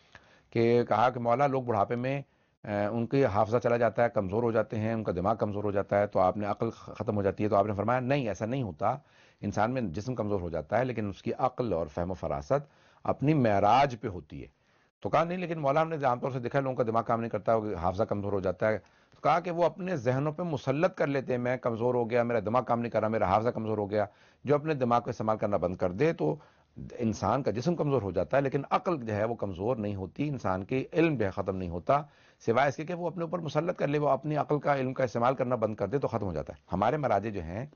کہ کہا کہ مولا لوگ بڑھاپے میں ان کی حافظہ چلا جاتا ہے، کمزور ہو جاتے ہیں، ان کا دماغ کمزور ہو جاتا ہے، تو آپ نے عقل ختم ہو جاتی ہے، تو آپ نے فرمایا نہیں ایسا نہیں ہوتا، انسان میں جسم کمزور ہو جاتا ہے لیکن اس کی عقل اور فہم و فراست اپنی معراج پہ ہوتی ہے۔ تو کہا نہیں لیکن مولا ہم نے عام طور سے دیکھا لوگوں کا دماغ کام نہیں کرتا، حافظہ کمزور ہو جاتا ہے، تو کہا کہ وہ اپنے ذہنوں پہ مسلط کر لیتے ہیں، میں کمزور ہو گیا، میرا دماغ کام نہیں کر رہا، میرا حافظہ کمزور ہو گیا۔ جو اپنے دماغ کو استعمال کرنا بند کر دے تو انسان کا جسم کمزور ہو جاتا ہے لیکن عقل جو ہے وہ کمزور نہیں ہوتی، انسان کے علم بھی ختم نہیں ہوتا، سوائے اس کے کہ وہ اپنے اوپر مسلط کر لے، وہ اپنی عقل کا علم کا استعمال کرنا بند کر دے تو ختم ہو جاتا ہے۔ ہمارے مراجع جو ہیں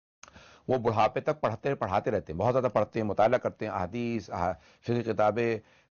وہ بڑھاپے تک پڑھتے پڑھاتے رہتے ہیں، بہت زیادہ پڑھتے ہیں، مطالعہ کرتے ہیں، احادیث، فقہ کتابیں،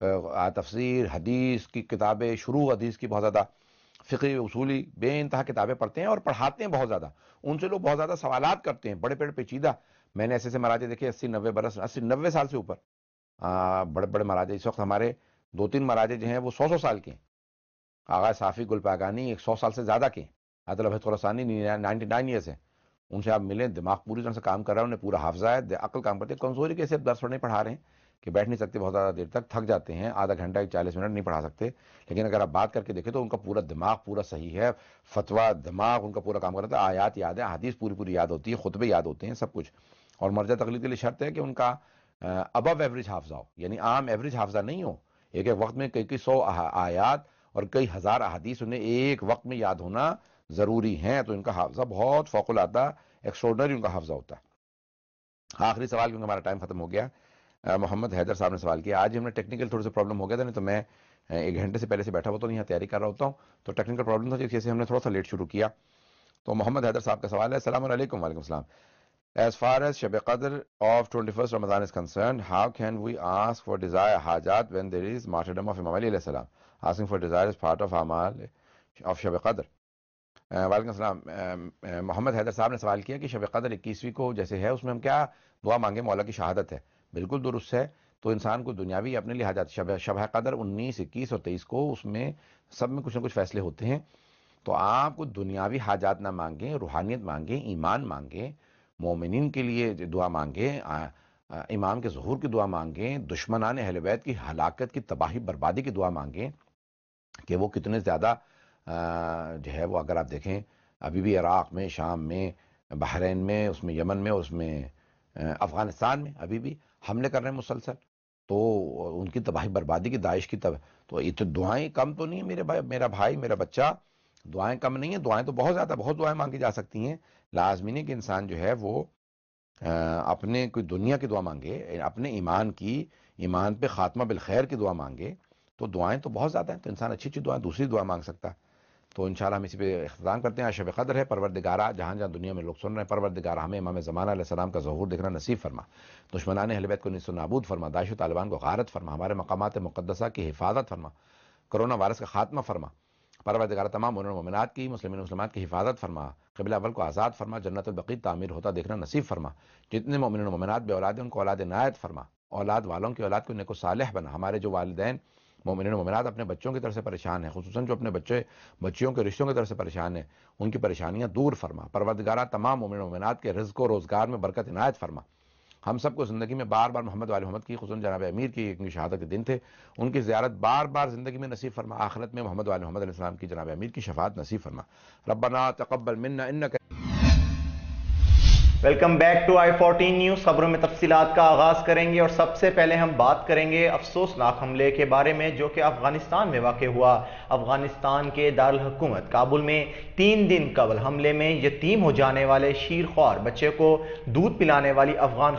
تفسیر، حدیث کی کتابیں، شروع حدیث کی بہت زیادہ، فقہ اصولی بے انتہا کتابیں پڑھتے ہیں اور پڑھاتے ہیں بہت زیادہ، ان سے لوگ بہت زیادہ سوالات کرتے ہیں، بڑے بڑے پیچیدہ۔ میں نے ایسے ایسے مراجع دیکھے اسی نوے برس اسی نوے سال سے اوپر بڑے بڑے مراجع، اس وقت ہمارے دو تین مراجع جو ہیں وہ سو سو سال کے ہیں۔ آغا صافی گل پاگانی ایک سو سال سے زیادہ کے ہیں، عادل الحید خراسانی نائنٹی نائن ایئرس ہیں، ان سے آپ ملیں، دماغ پوری طرح سے کام کر رہا ہے، انہیں پورا حافظہ ہے، عقل کام کرتی ہے، کمزوری کیسے درس نہیں پڑھا رہے ہیں کہ بیٹھ نہیں سکتے بہت زیادہ دیر تک، تھک جاتے ہیں، آدھا گھنٹہ ایک چالیس منٹ نہیں پڑھا سکتے، لیکن اگر آپ بات کر کے دیکھیں تو ان کا پورا دماغ پورا صحیح ہے، فتویٰ دماغ ان کا پورا کام کرتا ہے، آیات یاد ہے، حدیث پوری پوری یاد ہوتی ہے، خطبے یاد ہوتے ہیں، سب کچھ۔ اور مرجع تقلید کے لیے شرط ہے کہ ان کا ابو ایوریج حافظہ ہو، یعنی عام ایوریج حافظہ نہیں ہو، ایک ایک وقت میں کئی کئی سو آیات اور کئی ہزار احادیث انہیں ایک وقت میں یاد ہونا ضروری ہیں، تو ان کا حافظہ بہت فوق العادہ ایکسٹراڈنری ان کا حافظہ ہوتا ہے۔ آخری سوال کیونکہ ہمارا ٹائم ختم ہو گیا، محمد حیدر صاحب نے سوال کیا، آج ہم نے ٹیکنیکل تھوڑے سے پرابلم ہو گیا تھا، نہیں تو میں ایک گھنٹے سے پہلے سے بیٹھا ہوتا ہوں، یہاں تیاری کر رہا ہوتا ہوں، تو ٹیکنیکل پرابلم تھا جس سے ہم نے تھوڑا سا لیٹ شروع کیا۔ تو محمد حیدر صاحب کا سوال ہے، السلام علیکم۔ وعلیکم السلام۔ As far as Shab Qadr of twenty-first Ramadan is concerned, how can we ask for desire hajat when there is martyrdom of Imam Ali alayhi salam? Asking for desire is part of amal of Shab Qadr. وعلیکم السلام۔ محمد حیدر صاحب نے سوال کیا کہ شب قدر اکیسویں کو جیسے ہے اس میں ہم کیا دعا مانگے، مولا کی شہادت ہے، بالکل درست ہے۔ تو انسان کو دنیاوی اپنے لیے حاجات، شب شب قدر انیس اکیس اور تیئیس کو اس میں سب میں کچھ نہ کچھ فیصلے ہوتے ہیں، تو آپ کو دنیاوی حاجات نہ مانگیں، روحانیت مانگیں، ایمان مانگیں، مومنین کے لیے دعا مانگیں، امام کے ظہور کی دعا مانگیں، دشمنان اہل بیت کی ہلاکت کی تباہی بربادی کی دعا مانگیں کہ وہ کتنے زیادہ جو ہے وہ اگر آپ دیکھیں ابھی بھی عراق میں، شام میں، بحرین میں، اس میں یمن میں، اس میں افغانستان میں ابھی بھی حملے کر رہے ہیں مسلسل، تو ان کی تباہی بربادی کی، داعش کی تب تو یہ تو دعائیں کم تو نہیں ہے میرے بھائی، میرا بھائی میرا بچہ، دعائیں کم نہیں ہیں، دعائیں تو بہت زیادہ بہت دعائیں مانگی جا سکتی ہیں۔ لازمی نہیں کہ انسان جو ہے وہ اپنے کوئی دنیا کی دعا مانگے، اپنے ایمان کی، ایمان پہ خاتمہ بالخیر کی دعا مانگے، تو دعائیں تو بہت زیادہ ہیں، تو انسان اچھی اچھی دعائیں دوسری دعا مانگ سکتا ہے۔ تو انشاءاللہ ہم اسی پہ اختتام کرتے ہیں۔ شب قدر ہے، پروردگارہ جہاں جہاں دنیا میں لوگ سن رہے ہیں، پروردگارہ ہمیں امام زمانہ علیہ السلام کا ظہور دیکھنا نصیب فرما، دشمنان اہل بیت کو نیست و نابود فرما، داعش و طالبان کو غارت فرما، ہمارے مقامات مقدسہ کی حفاظت فرما، کرونا وائرس کا خاتمہ فرما، پروردگارہ تمام مومنین و مومنات کی، مسلمین و مسلمات کی حفاظت فرما، قبلہ اول کو آزاد فرما، جنت البقیع تعمیر ہوتا دیکھنا نصیب فرما، جتنے مومنین و مومنات بے اولاد ہیں ان کو اولاد عنایت فرما، اولاد والوں کی اولاد کو نیک و صالح بنا، ہمارے جو والدین مومنین و مومنات اپنے بچوں کی طرف سے پریشان ہیں، خصوصاً جو اپنے بچے بچیوں کے رشتوں کی طرف سے پریشان ہیں، ان کی پریشانیاں دور فرما، پروردگارہ تمام مومنین و مومنات کے رزق و روزگار میں برکت عنایت فرما، ہم سب کو زندگی میں بار بار محمد وآل محمد کی، خصوصاً جناب امیر کی ایک شہادت کے دن تھے، ان کی زیارت بار بار زندگی میں نصیب فرما، آخرت میں محمد وآل محمد علیہ السلام کی، جناب امیر کی شفاعت نصیب فرما، ربنا تقبل منا انک۔ Welcome back to I fourteen news. خبروں میں تفصیلات کا آغاز کریں گے اور سب سے پہلے ہم بات کریں گے افسوسناک حملے کے بارے میں جو کہ افغانستان میں واقع ہوا۔ افغانستان کے دارالحکومت کابل میں تین دن قبل حملے میں یتیم ہو جانے والے شیر خوار بچے کو دودھ پلانے والی افغان